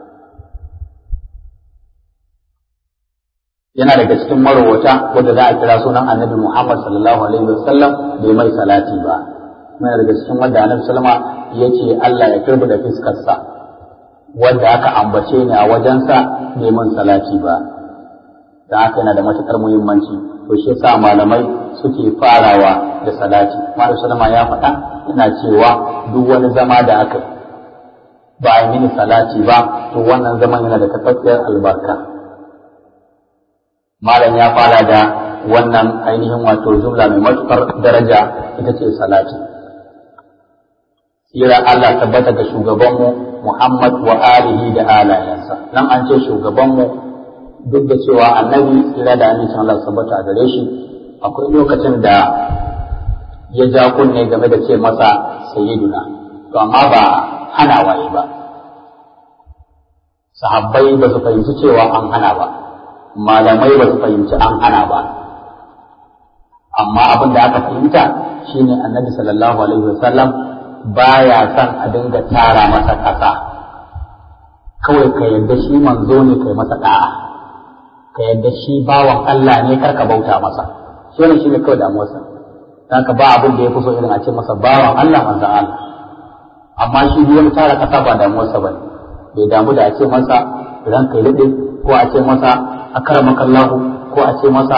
Yana daga cikin marowata wanda za a kira sunan Annabi Muhammad sallallahu alaihi wasallam bai mai salati ba. Yana daga cikin wanda Annabi sallama yace Allah ya kirbu da fiskarsa, wanda aka ambace ni a wajensa bai mun salati ba. Da haka yana da matuƙar muhimmanci, to shi yasa malamai suke farawa da salati. Malam sallama ya faɗa ina cewa duk wani zama da aka ba a mini salati ba, to wannan zaman yana da tafakkiyar albarka. Malam ya fara da wannan ainihin wato jumla mai matuƙar daraja, ita ce salati. Tsira Allah tabbata ga shugabanmu Muhammad wa alihi da alayansa. Nan an ce shugabanmu duk da cewa annabi tsira da amincin Allah tabbata gare shi, akwai lokacin da ya ja kunne game da ce masa sayyiduna, to amma ba hana waye ba. Sahabbai ba su fahimci cewa an hana ba, malamai ba su fahimci an hana ba, amma abin da aka fahimta shine annabi sallallahu alaihi wasallam baya son a dinga tara masa ƙasa. Kawai ka yadda shi manzo ne kai masa da'a, ka yadda shi bawan Allah ne karka bauta masa, shi ne kawai damuwarsa. Haka ba abin da ya fi so irin a ce masa bawan Allah manzon Allah, amma shi wani tara ƙasa ba damuwarsa ba ne. Bai damu da a ce masa ranka yi daɗe, ko a ce masa akramakallahu, ko a ce masa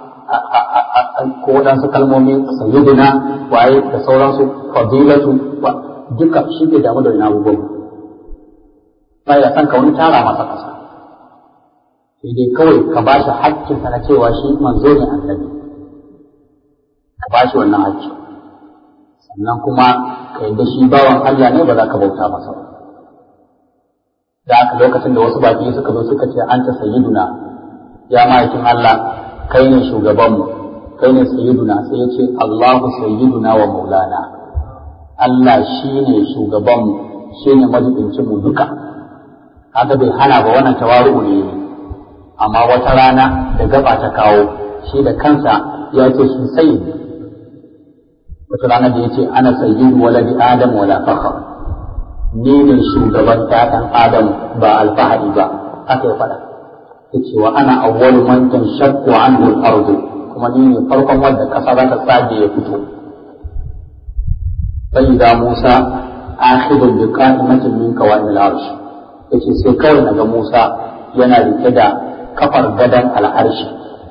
ko waɗansu kalmomi sayyidina waye da sauransu, fadilatu, duka shi bai damu da wani abubuwan ba. Ya san ka wani tara masa ƙasa, sai dai kawai ka ba shi haƙƙinsa na cewa shi manzo ne annabi, ka ba shi wannan haƙƙi, sannan kuma ka yadda shi bawan Allah ne ba za ka bauta masa ba. Da aka lokacin da wasu baki suka zo suka ce an ta sayyiduna, ya ma'aikin Allah kai ne shugabanmu, kai ne sayyiduna, sai ya ce Allahu sayyiduna wa maulana, Allah shi ne shugabanmu, shi ne majibincinmu duka. Haka bai hana ba, wannan tawaru'u ne, amma wata rana da gaba ta kawo shi da kansa ya ce shi sayyidi. Wata rana da ya ce ana sayyidu waladi Adam wala fakhr, ni ne shugaban ɗan Adam ba alfahari ba, haka ya faɗa. Yace wa ana awwalu man tanshaqqu anhu al-ardu, kuma ni ne farkon wanda ƙasa za ta tsage ya fito. Sai da Musa akhidun bi qa'imatin min qawa'il al-arsh, yace sai kawai naga Musa yana rike da kafar gadan al-arshi.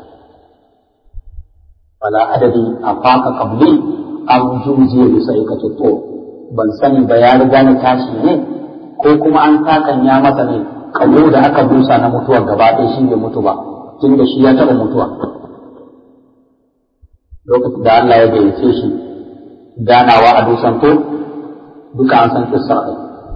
Wala adadi afaka qabli am juziya bi sa'ikati tur, ban sani ba ya riga ni tashi ne ko kuma an sakanya masa ne kallo da aka busa na mutuwar gaba ɗaya shi bai mutu ba, tun da shi ya taɓa mutuwa. Lokacin da Allah ya gayyace shi ganawa a dusan to duka an san kissa ɗai.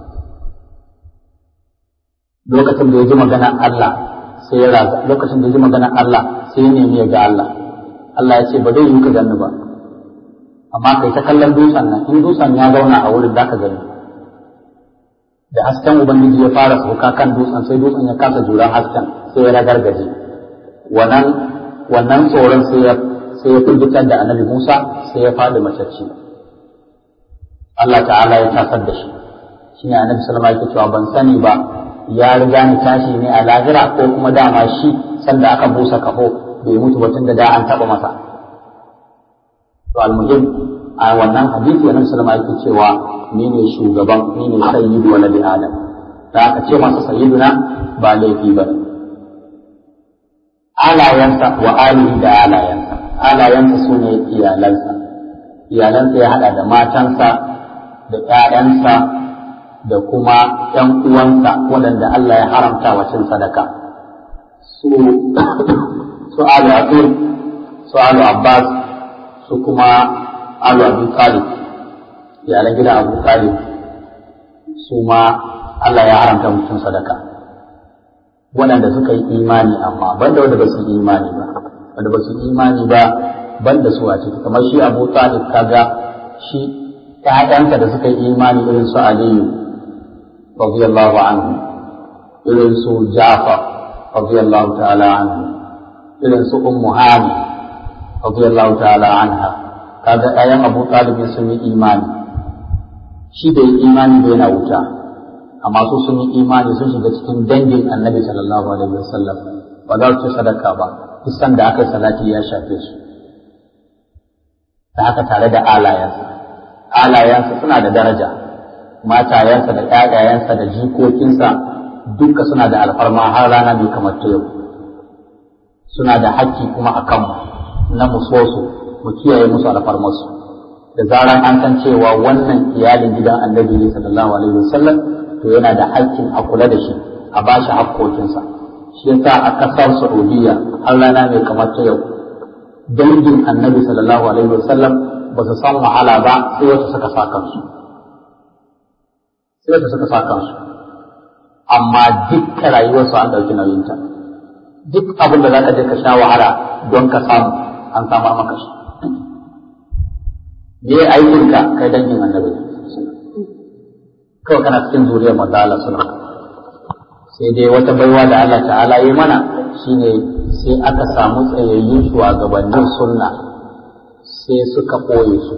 Lokacin da ya ji maganar Allah sai ya raza, lokacin da ya ji maganar Allah sai ya nemi ya ga Allah. Allah ya ce ba zai yi ka gani ba, amma kai ta kallon dusan nan, in dusan ya zauna a wurin za ka gani. Da hasken Ubangiji ya fara sauka kan dutsen, sai dutsen ya kasa juran hasken, sai ya ragargaje. Wannan tsoron sai ya firgitar da annabi Musa, sai ya faɗi macacci. Allah ta'ala ya tasar da shi. Shi ne annabi sallama yake cewa ban sani ba ya riga ni tashi ne a lahira ko kuma dama shi sanda aka busa kafo bai mutu ba tun da an taɓa masa. To almuhim a wannan hadisi annabi sallallahu alaihi wasallam yake cewa ni ne shugaban, ni ne sayyidu waladi adam. Da aka ce masa sayyiduna ba laifi ba. Alayansa wa alihi da alayansa su ne iyalansa ya haɗa da matansa da ‘ya'yansa da kuma ‘yan uwansa waɗanda Allah ya haramta wa cin sadaka su Alu Aqil, su Alu Abbas, su kuma Alu Abu Talib, iyalan gidan Abu Talib su ma Allah ya haramta wa cin sadaka. Waɗanda suka yi imani amma banda wanda ba su yi imani ba, wanda ba su yi imani ba banda su a ciki, kamar shi Abu Talib kaga shi ƴaƴansa da suka yi imani irin su Aliyu radiyallahu anhu, irin su Ja'far radiyallahu ta'ala anhu, irin su Ummu Hani radiyallahu ta'ala anha, kaga ƴaƴan Abu Talib sun yi imani, shi bai yi imani bai na wuta. Amma su sun yi imani sun shiga cikin dangin annabi sallallahu alaihi wasallam ba za su sadaka ba, isan da aka yi salati ya shafe su. Da haka tare da alayansa suna da daraja, matayensa da ƴaƴayensa da jikokinsa duka suna da alfarma har rana mai kamar ta yau. Suna da haƙƙi kuma a kanmu na mu so su, mu kiyaye musu alfarmarsu. Da zaran an san cewa wannan iyalin gidan annabi ne sallallahu alaihi wasallam, to yana da haƙƙin a kula da shi, a ba shi haƙƙoƙinsa. Shi yasa a ƙasar Saudiya har rana mai kamar ta yau, dangin annabi sallallahu alaihi wasallam ba su san wahala ba sai wata suka sa kansu. Amma dukkan rayuwarsu an ɗauki nauyinta. Duk abin da za ka je ka sha wahala don ka samu, an samar maka shi. Me aikinka kai dangin annabi? Kawai kana cikin zuriyar manzo Allah sallallahu alaihi wasallam. Sai dai wata baiwa da Allah ta'ala yi mana shine sai aka samu tsayayyun shugabannin sunna sai suka ɓoye su,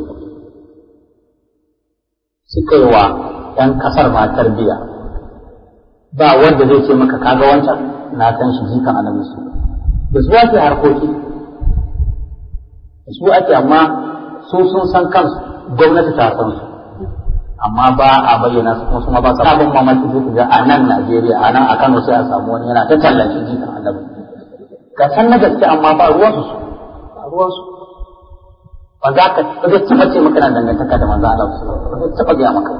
suka yi wa ‘yan ƙasar ma tarbiyya. Ba wanda zai ce maka kaga wancan na san shi jikan annabi su, da su ake harkoki, da su ake, amma su sun san kansu, gwamnati ta san su, amma ba a bayyana su kuma su ma ba su abin mamaki zai ga a nan Najeriya, a nan a Kano sai a samu wani yana ta tallace jikan annabi. Ka san na gaske amma ba ruwansu ba za ka zai taɓa ce maka na dangantaka da manzo Allah ba zai taɓa gaya maka.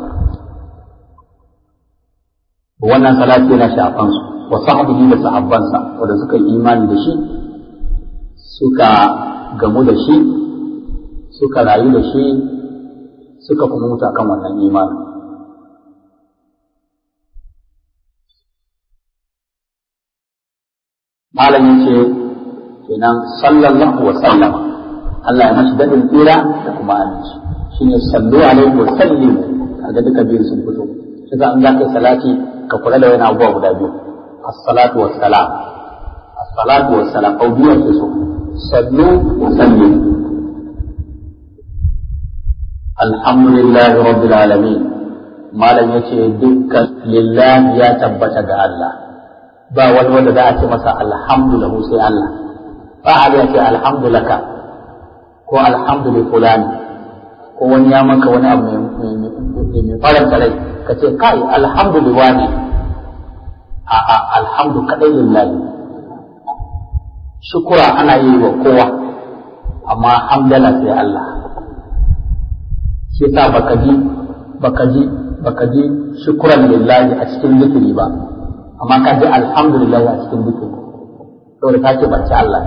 Wannan salati yana shafan su wa sahbihi da sahabbansa wanda suka yi imani da shi, suka gamu da shi, suka rayu da shi, suka kuma mutu akan wannan imani. Malam yace kenan sallallahu wa sallama, Allah ya mashi dadin tsira da kuma aminci, shine sallu alaihi wa sallimu, kaga duka biyu sun fito. Sai an ga kai salati ka kula da wani abubuwa guda biyu, as-salatu was salam, as-salatu was salam, au biyu ke so, sallu wa sallimu. Alhamdulillahi rabbil alamin, malam yace dukkan lillahi ya tabbata ga Allah, ba wani wanda za a ce masa alhamdulahu sai Allah. Ba a ya ce alhamdulaka ko alhamdulillah fulani, ko wani ya maka wani abu mai faranta rai ka ce kai alhamdulillah ne, a alhamdu kadai lillahi. Shukura ana yi wa kowa amma hamdala sai Allah. Shi yasa baka ji shukuran lillahi a cikin zikiri ba, amma ka ji alhamdulillah a cikin zikiri saboda ka ce bacci Allah.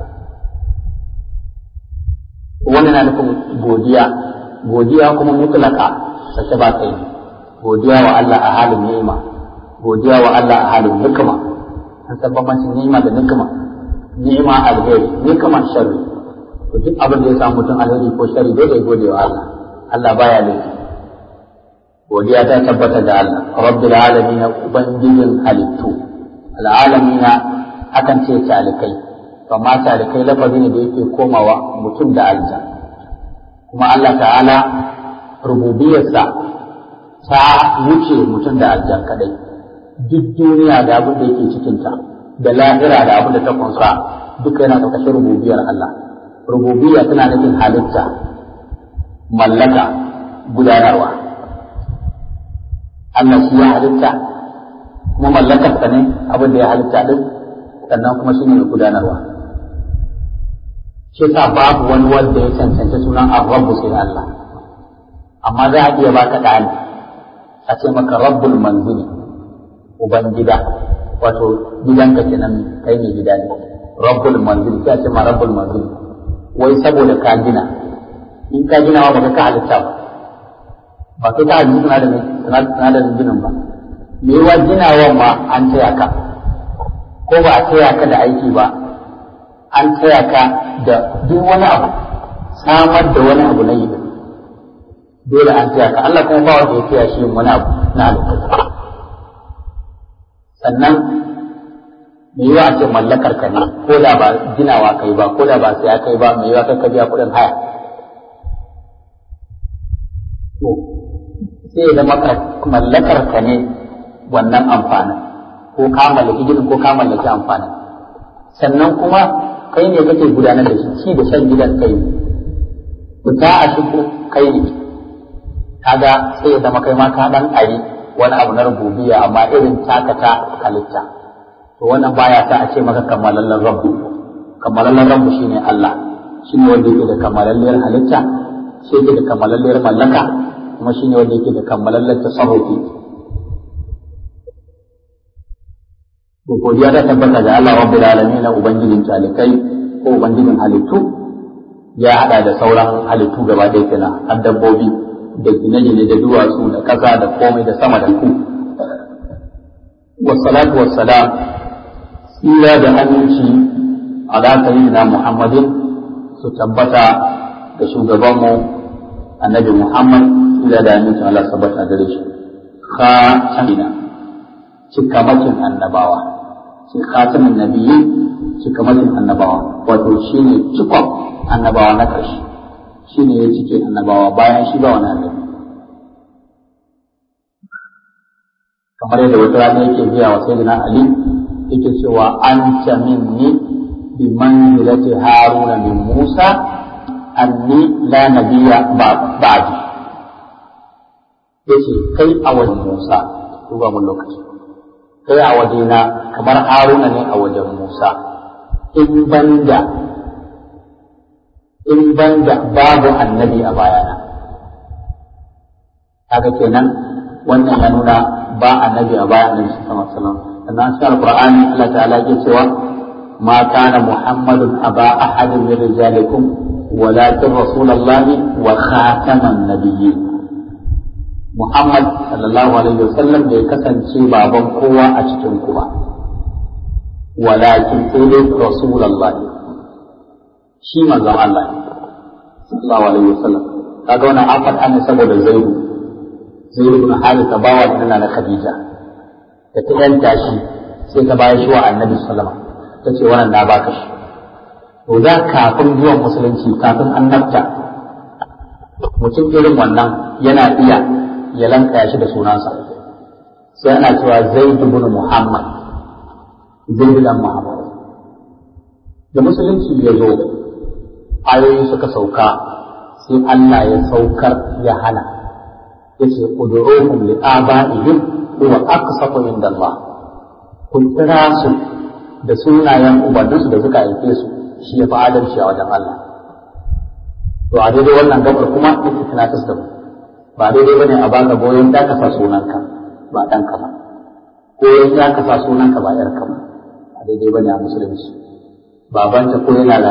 Wannan na nufin godiya kuma mutlaka sake ba kai, godiya wa Allah a halin ni'ima, godiya wa Allah a halin nikma. An san bambancin ni'ima da nikma. Ni'ima alheri, nikma sharri. To duk abin da ya samu mutum alheri ko sharri dole ya gode wa Allah. Allah baya laifi. Godiya ta tabbata da Allah, rabbil alamin, ubangijin halittu. Al'alamin akan ce talikai, amma talikai lafazi ne da yake komawa mutum da aljan. Kuma Allah ta'ala rububiyarsa ta wuce mutum da aljan kadai. Duk duniya da abin da yake cikinta da lahira da abin da ta kunsa duka yana ƙarƙashin rububiyar Allah. Rububiyya tana nufin halitta, mallaka, gudanarwa. Allah shi ya halitta kuma mallakarsa ne abin da ya halitta din, sannan kuma shi ne gudanarwa. Shi sa babu wani wanda ya cancanci sunan Ar-Rabb sai Allah. Amma za a iya baka ɗani a ce maka Rabbul Manzili, uban gida, wato gidanka kenan kai ne gida ne. Rabbul Manzili sai a ce ma Rabbul Manzili, wai saboda ka gina, in ka gina wa baka ka halitta ba sai ka halitta sinadarin ginin ba. Me yawa ginawan ma an taya ka, ko ba a taya ka da aiki ba, an taya ka da duk wani abu, samar da wani abu na yi dole an taya ka. Allah kuma ba wanda ya taya shi wani abu na halitta. Sannan me yawa a ce mallakar ka ne, ko da ba ginawa kai ba, ko da ba sai kai ba, me yawa kai ka biya kuɗin haya. To sai ya zama mallakar ka ne wannan amfanin, ko ka mallaki gidan ko ka mallaki amfanin. Sannan kuma kai ne kake gudanar da shi da shan gidan kai, fita a shigo kai ne. Kaga sai ya zama kai ma ka dan ari wani abu na rububiyya, amma irin takata halitta. To wannan baya sa a ce maka kammalallen rabbu. Kammalallen rabbu shine Allah, shine wanda yake da kammalalliyar halitta, shi yake da kammalalliyar mallaka, kuma shine wanda yake da kammalallen tasarrufi. To godiya ta tabbata ga Allah Rabbul Alamin, ubangijin talikai ko ubangijin halittu, ya hada da sauran halittu gaba ɗaya kenan, har dabbobi da gine-gine da duwatsu da ƙasa da komai da sama da ku. Wassalatu wassalam, tsira da aminci ala sayyidina Muhammadin su tabbata da shugabanmu annabi Muhammad, tsira da aminci Allah tabbata gare shi. Khatamina, cikamakin annabawa, shi khatamin nabiyyi, cikamakin annabawa, wato shine cikon annabawa na ƙarshe. Shi ne ya cike annabawa, bayan shi ba wani annabi. Kamar yadda wata rana yake biya wa sayyidina Ali, yake cewa anta minni bi manzilati Haruna min Musa, anni la nabiyya ba'di. Yace kai a wajen Musa, duba mun lokaci. Kai a wajena kamar Haruna ne a wajen Musa. In banda babu annabi a bayana. Kaga kenan wannan ya nuna ba annabi a bayan Annabi sallallahu alaihi wasallam. Sannan cikin Al-Qur'ani Allah ta'ala ke cewa ma kana Muhammadun aba ahadin min rijalikum walakin rasulullahi wa khataman nabiyyin. Muhammad sallallahu alaihi wasallam bai kasance baban kowa a cikin ku ba, walakin sai dai rasulullahi, shi manzon Allah sallallahu alaihi wasallam. Kaga wannan afat an saboda Zaidu ibn Haritha bawa da na Khadija, da ta yanta shi sai ta bayar shi wa Annabi sallallahu alaihi wasallam, ta ce wannan na baka shi. To da kafin zuwan musulunci, kafin annabta, mutum irin wannan yana iya ya lanka shi da sunansa, sai ana cewa Zaid ibn Muhammad, Zaid ibn Muhammad. Da musulunci ya zo, ayoyi suka sauka, sai Allah ya saukar ya hana, yace ud'uhum li aba'ihim huwa aqsatu inda Allah. Kun kira su da sunayen ubanninsu da suka haife su, shi ya fi adalci a wajen Allah. To a daidai wannan gabar kuma ita tunatar da mu, ba daidai bane a baka goyon da ka sa sunanka ba ɗanka ba, goyon da ka sa sunanka ba ƴarka ba, a daidai bane a musulunci. Babanta ko yana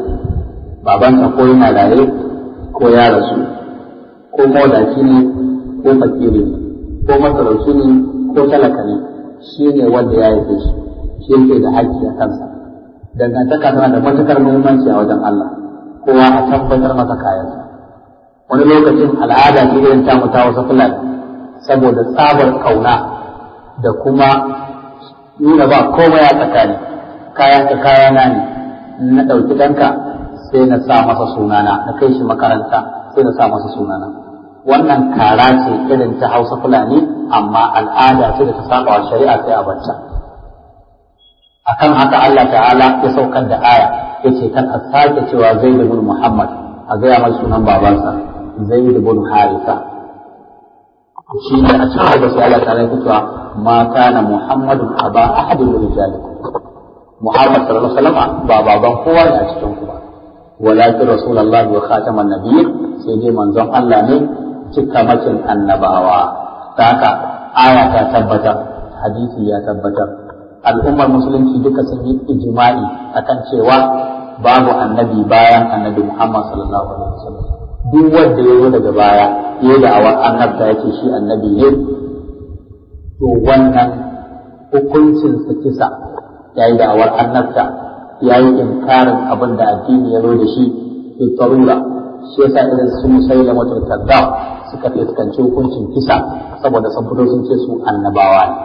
raye ko ya rasu, ko mawadaci ne ko fakiri ne, ko masarauci ne ko talaka ne, shi ne wanda ya haife shi, shi yake da haƙƙi a kansa. Dangantaka tana da matuƙar muhimmanci a wajen Allah, kowa a tabbatar masa kayansa. Wani lokacin al'ada ce irin tamu ta wasu Fulani, saboda tsabar kauna da kuma nuna ba komai a tsakani, kayanka kayana ne, na ɗauki ɗanka sai na sa masa sunana, na kai shi makaranta sai na sa masa sunana. Wannan kara ce irin ta Hausa Fulani, amma al'ada ce da ta saba wa shari'a sai a bacca. akan haka Allah ta'ala ya saukar da aya yace kan a sake cewa Zaid ibn Muhammad a gaya mai sunan babansa Zaid ibn Haritha shi ne a cikin da sai Allah ta'ala ya cewa ma kana Muhammadun aba ahadin min rijalikum Muhammad sallallahu alaihi wasallam ba baban kowa ne a cikin ku ba walakin rasulullahi wa khataman nabiyyin sai dai manzon Allah ne cikamakin annabawa ta haka aya ta tabbatar hadisi ya tabbatar al'ummar musulunci duka sun yi ijma'i akan cewa babu annabi bayan annabi Muhammad sallallahu alaihi wasallam duk wanda ya zo daga baya ya da awar annabta yake shi annabi ne to wannan hukuncin sa kisa yayi da awar annabta yayi inkarin abin da addini ya zo da shi to tarura shi yasa irin su musailamatul kazzab suka fuskanci hukuncin kisa saboda sun fito sun ce su annabawa ne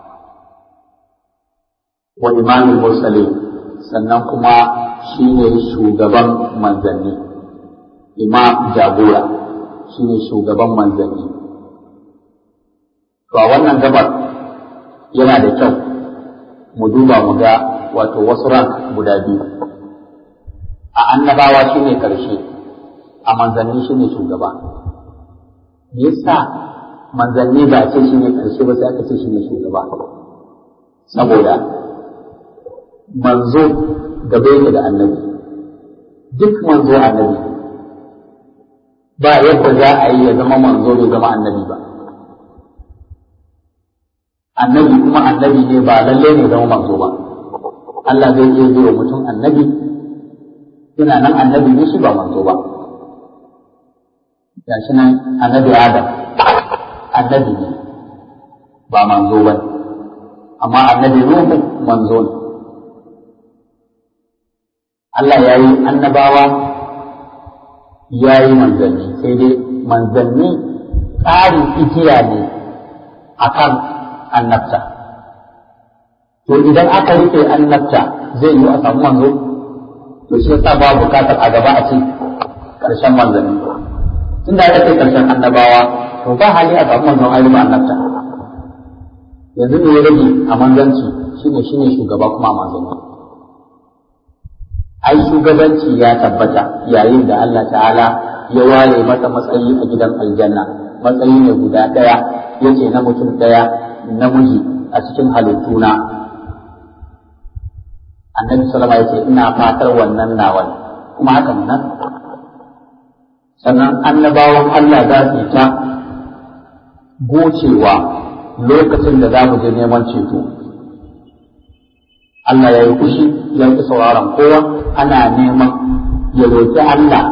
wa imamul mursalin sannan kuma shine shugaban manzanni imam jagora shine shugaban manzanni to a wannan gabar yana da kyau mu duba mu ga wato wasu ran guda biyu a annabawa shine karshe a manzanni shine shugaba me yasa manzanni ba ce shine karshe ba sai aka ce shine shugaba saboda manzo gaba yake da annabi duk manzo annabi ba yadda za a yi ya zama manzo bai zama annabi ba annabi kuma annabi ne ba lalle ne zama manzo ba Allah zai iya yi wa mutum annabi yana nan annabi ne shi ba manzo ba ya shi nan annabi Adam annabi ne ba manzo ba amma annabi Nuhu manzo ne Allah ya yi annabawa ya yi manzanni sai dai manzanni tsarin igiya ne a kan annabta to idan aka rufe annabta zai yi a samu manzo to shi yasa ba bukatar a gaba a ce ƙarshen manzanni tun da aka ce ƙarshen annabawa to ba hali a samu manzon ayyuka annabta yanzu ne ya rage a manzanci shine shugaba kuma a manzanni ai shugabanci ya tabbata yayin da Allah ta'ala ya ware masa matsayi a gidan aljanna matsayi ne guda ɗaya yace na mutum ɗaya namiji a cikin halittuna annabi sallama yace ina fatar wannan nawa kuma haka nan sannan annabawan Allah za su ta gocewa lokacin da za mu je neman ceto Allah ya yi kushi ya ki sauraron kowa ana neman ya roƙi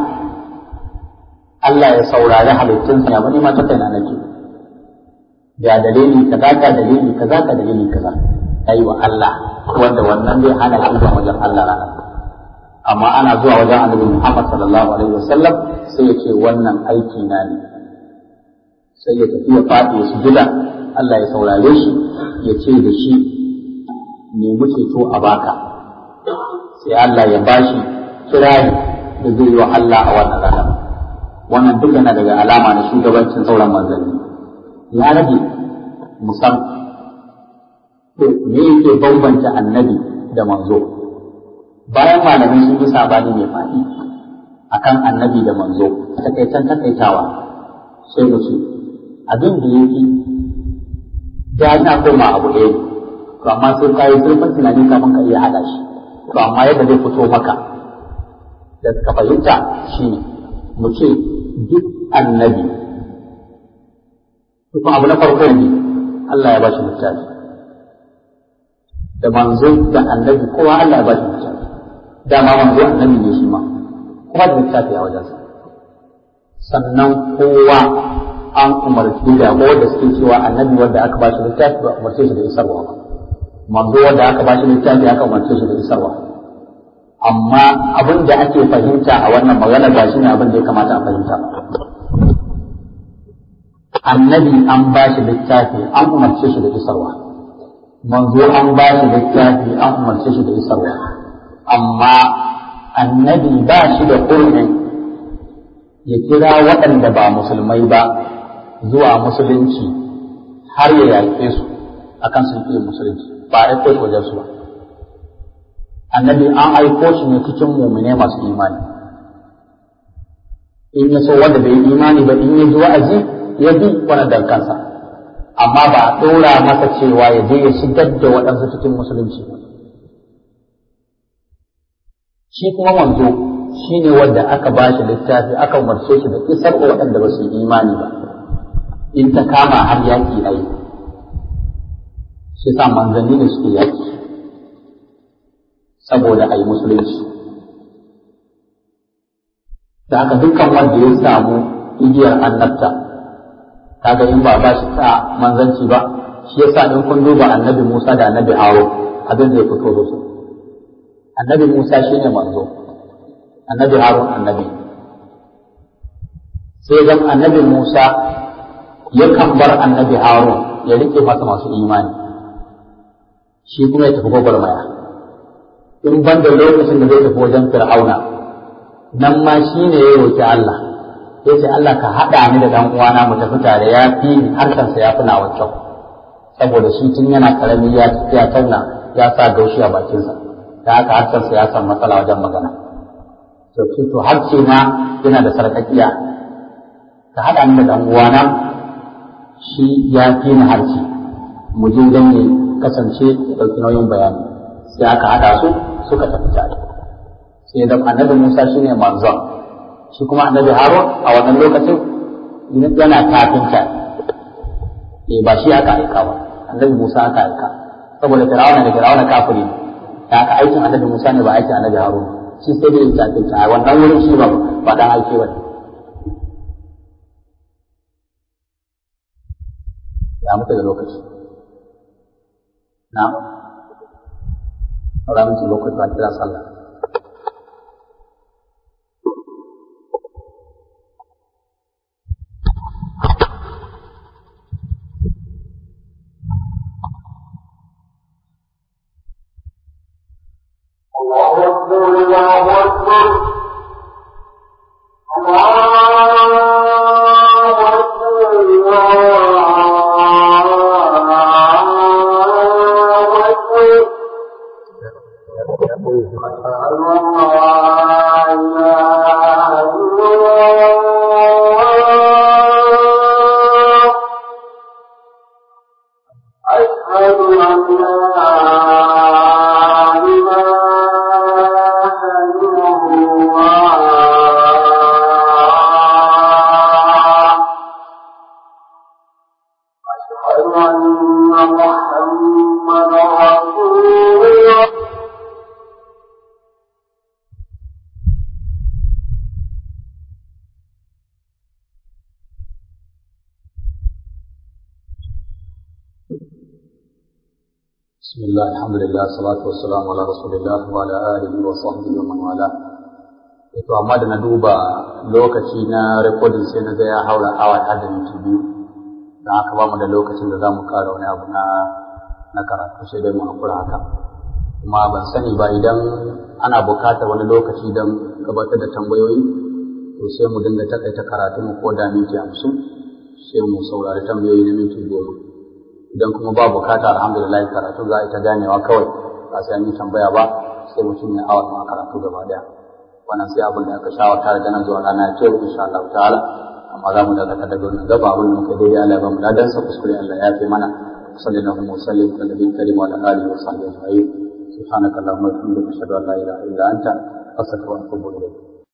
Allah ya saurari halittunsa ya bani mata kaina nake ga dalili kaza ka dalili kaza ka dalili kaza ayi wa Allah wanda wannan zai hana shi zuwa wajen Allah rana amma ana zuwa wajen Annabi Muhammad sallallahu alaihi wasallam sai ya ce wannan aiki na ne sai ya tafi ya faɗi ya sujuda Allah ya saurare shi ya ce da shi nemi ceto a baka sai Allah ya bashi kirari da zai yi wa Allah a wannan rana wannan duk yana daga alama na shugabancin sauran manzanni ya rage musam to me yake bambanta annabi da manzo bayan malamai sun yi sabani mai faɗi akan annabi da manzo takaitawa sai mu ce abin da yake da ina koma abu ɗaya to amma sai ka yi zurfin tunani kafin ka iya haɗa shi to amma yadda zai fito maka da ka fahimta shi ne mu ce duk annabi kuma abu na farko ne Allah ya ba shi littafi da manzo da annabi kowa Allah ya ba shi littafi dama manzo annabi ne shi ma kuma da littafi a wajensa sannan kowa an umarci da ko da suke cewa annabi wanda aka ba shi littafi ba umarce shi da isarwa ba manzo wanda aka ba shi littafi aka umarce shi da isarwa amma abin da ake fahimta a wannan magana ba shi ne abin da ya kamata a fahimta ba annabi an ba shi littafi an umarce shi da isarwa manzo an ba shi littafi an umarce shi da isarwa amma annabi ba shi da hurumin ya kira waɗanda ba musulmai ba zuwa musulunci har ya yaƙe su akan sun iya musulunci ba a kai wajen su ba annabi an aiko shi ne cikin mu'mine masu imani. In ya so wanda bai yi imani ba in ya ji wa'azi ya bi wannan dan kansa, amma ba a ɗora masa cewa ya je ya shigar da waɗansu cikin musulunci ba. Shi kuma manzo shi ne wanda aka ba shi littafi aka umarce shi da isar wa waɗanda ba su yi imani ba, in ta kama har yaƙi a yi. Shi sa manzanni ne suke yaƙi saboda a yi musulunci. Da haka dukkan wanda ya samu igiyar annabta, kaga in ba ba shi ta manzanci ba, shi yasa in kun duba annabi Musa da annabi Harun abin zai fito da su. Annabi Musa shine manzo, annabi Harun annabi. Sai dan annabi Musa yakan bar annabi Harun ya rike masa masu imani, shi kuma ya tafi gwagwarmaya. In ban da lokacin da zai tafi wajen Fir'auna, nan ma shi ne ya roƙi Allah, ya ce Allah ka haɗa ni da ɗan uwana mu tafi tare, ya fi harkarsa ya fi nawa kyau, saboda shi tun yana ƙarami ya tauna ya sa gaushi a bakinsa, da haka harkarsa ya san matsala wajen magana. To harce ma yana da sarƙaƙiya, ka haɗa ni da ɗan uwana shi ya fi ni harce, mu je don ya kasance ya ɗauki nauyin bayani, sai aka haɗa su suka tafi tare. Sai da annabi Musa shine manzon, shi kuma annabi Harun a wannan lokacin yana tafinta, ba shi aka aika ba, annabi Musa aka aika, saboda Fir'auna kafiri ne, da aka aikin annabi Musa ne ba aikin annabi Harun, shi sai dai ya tafinta a wannan wurin shi ba dan aike ba. Ya mutu da lokaci. Na? Saura mutu lokaci ba kira sallah. Bismillah, alhamdulillah, salatu wassalamu ala rasulillah wa ala alihi wa sahbihi wa man wala. To amma da na duba lokaci na recording sai na ga ya haura awa ta da minti biyu, don haka ba mu da lokacin da za mu kara wani abu na karatu, sai dai mu hakura haka. Kuma ban sani ba idan ana bukatar wani lokaci don gabatar da tambayoyi, to sai mu dinga takaita karatu mu ko da minti 50, sai mu saurari tambayoyi na minti 10. Idan kuma ba bukata alhamdulillah karatu za a yi ta ganewa kawai, ba sai an yi tambaya ba, sai mutum ya awa ma karatu gaba daya. Wannan sai abin da aka shawarta daga nan zuwa rana ce insha Allah ta'ala, amma za mu dakata daga wannan gaba abin da muka daidai Allah ya ba mu ladan sa, kuskure Allah ya fi mana. Sallallahu alaihi wa sallam ala nabiyil karim wa ala alihi wa sahbihi ajma'in. Subhanakallahumma wa bihamdika ashhadu an la ilaha illa anta astaghfiruka wa atubu ilayk.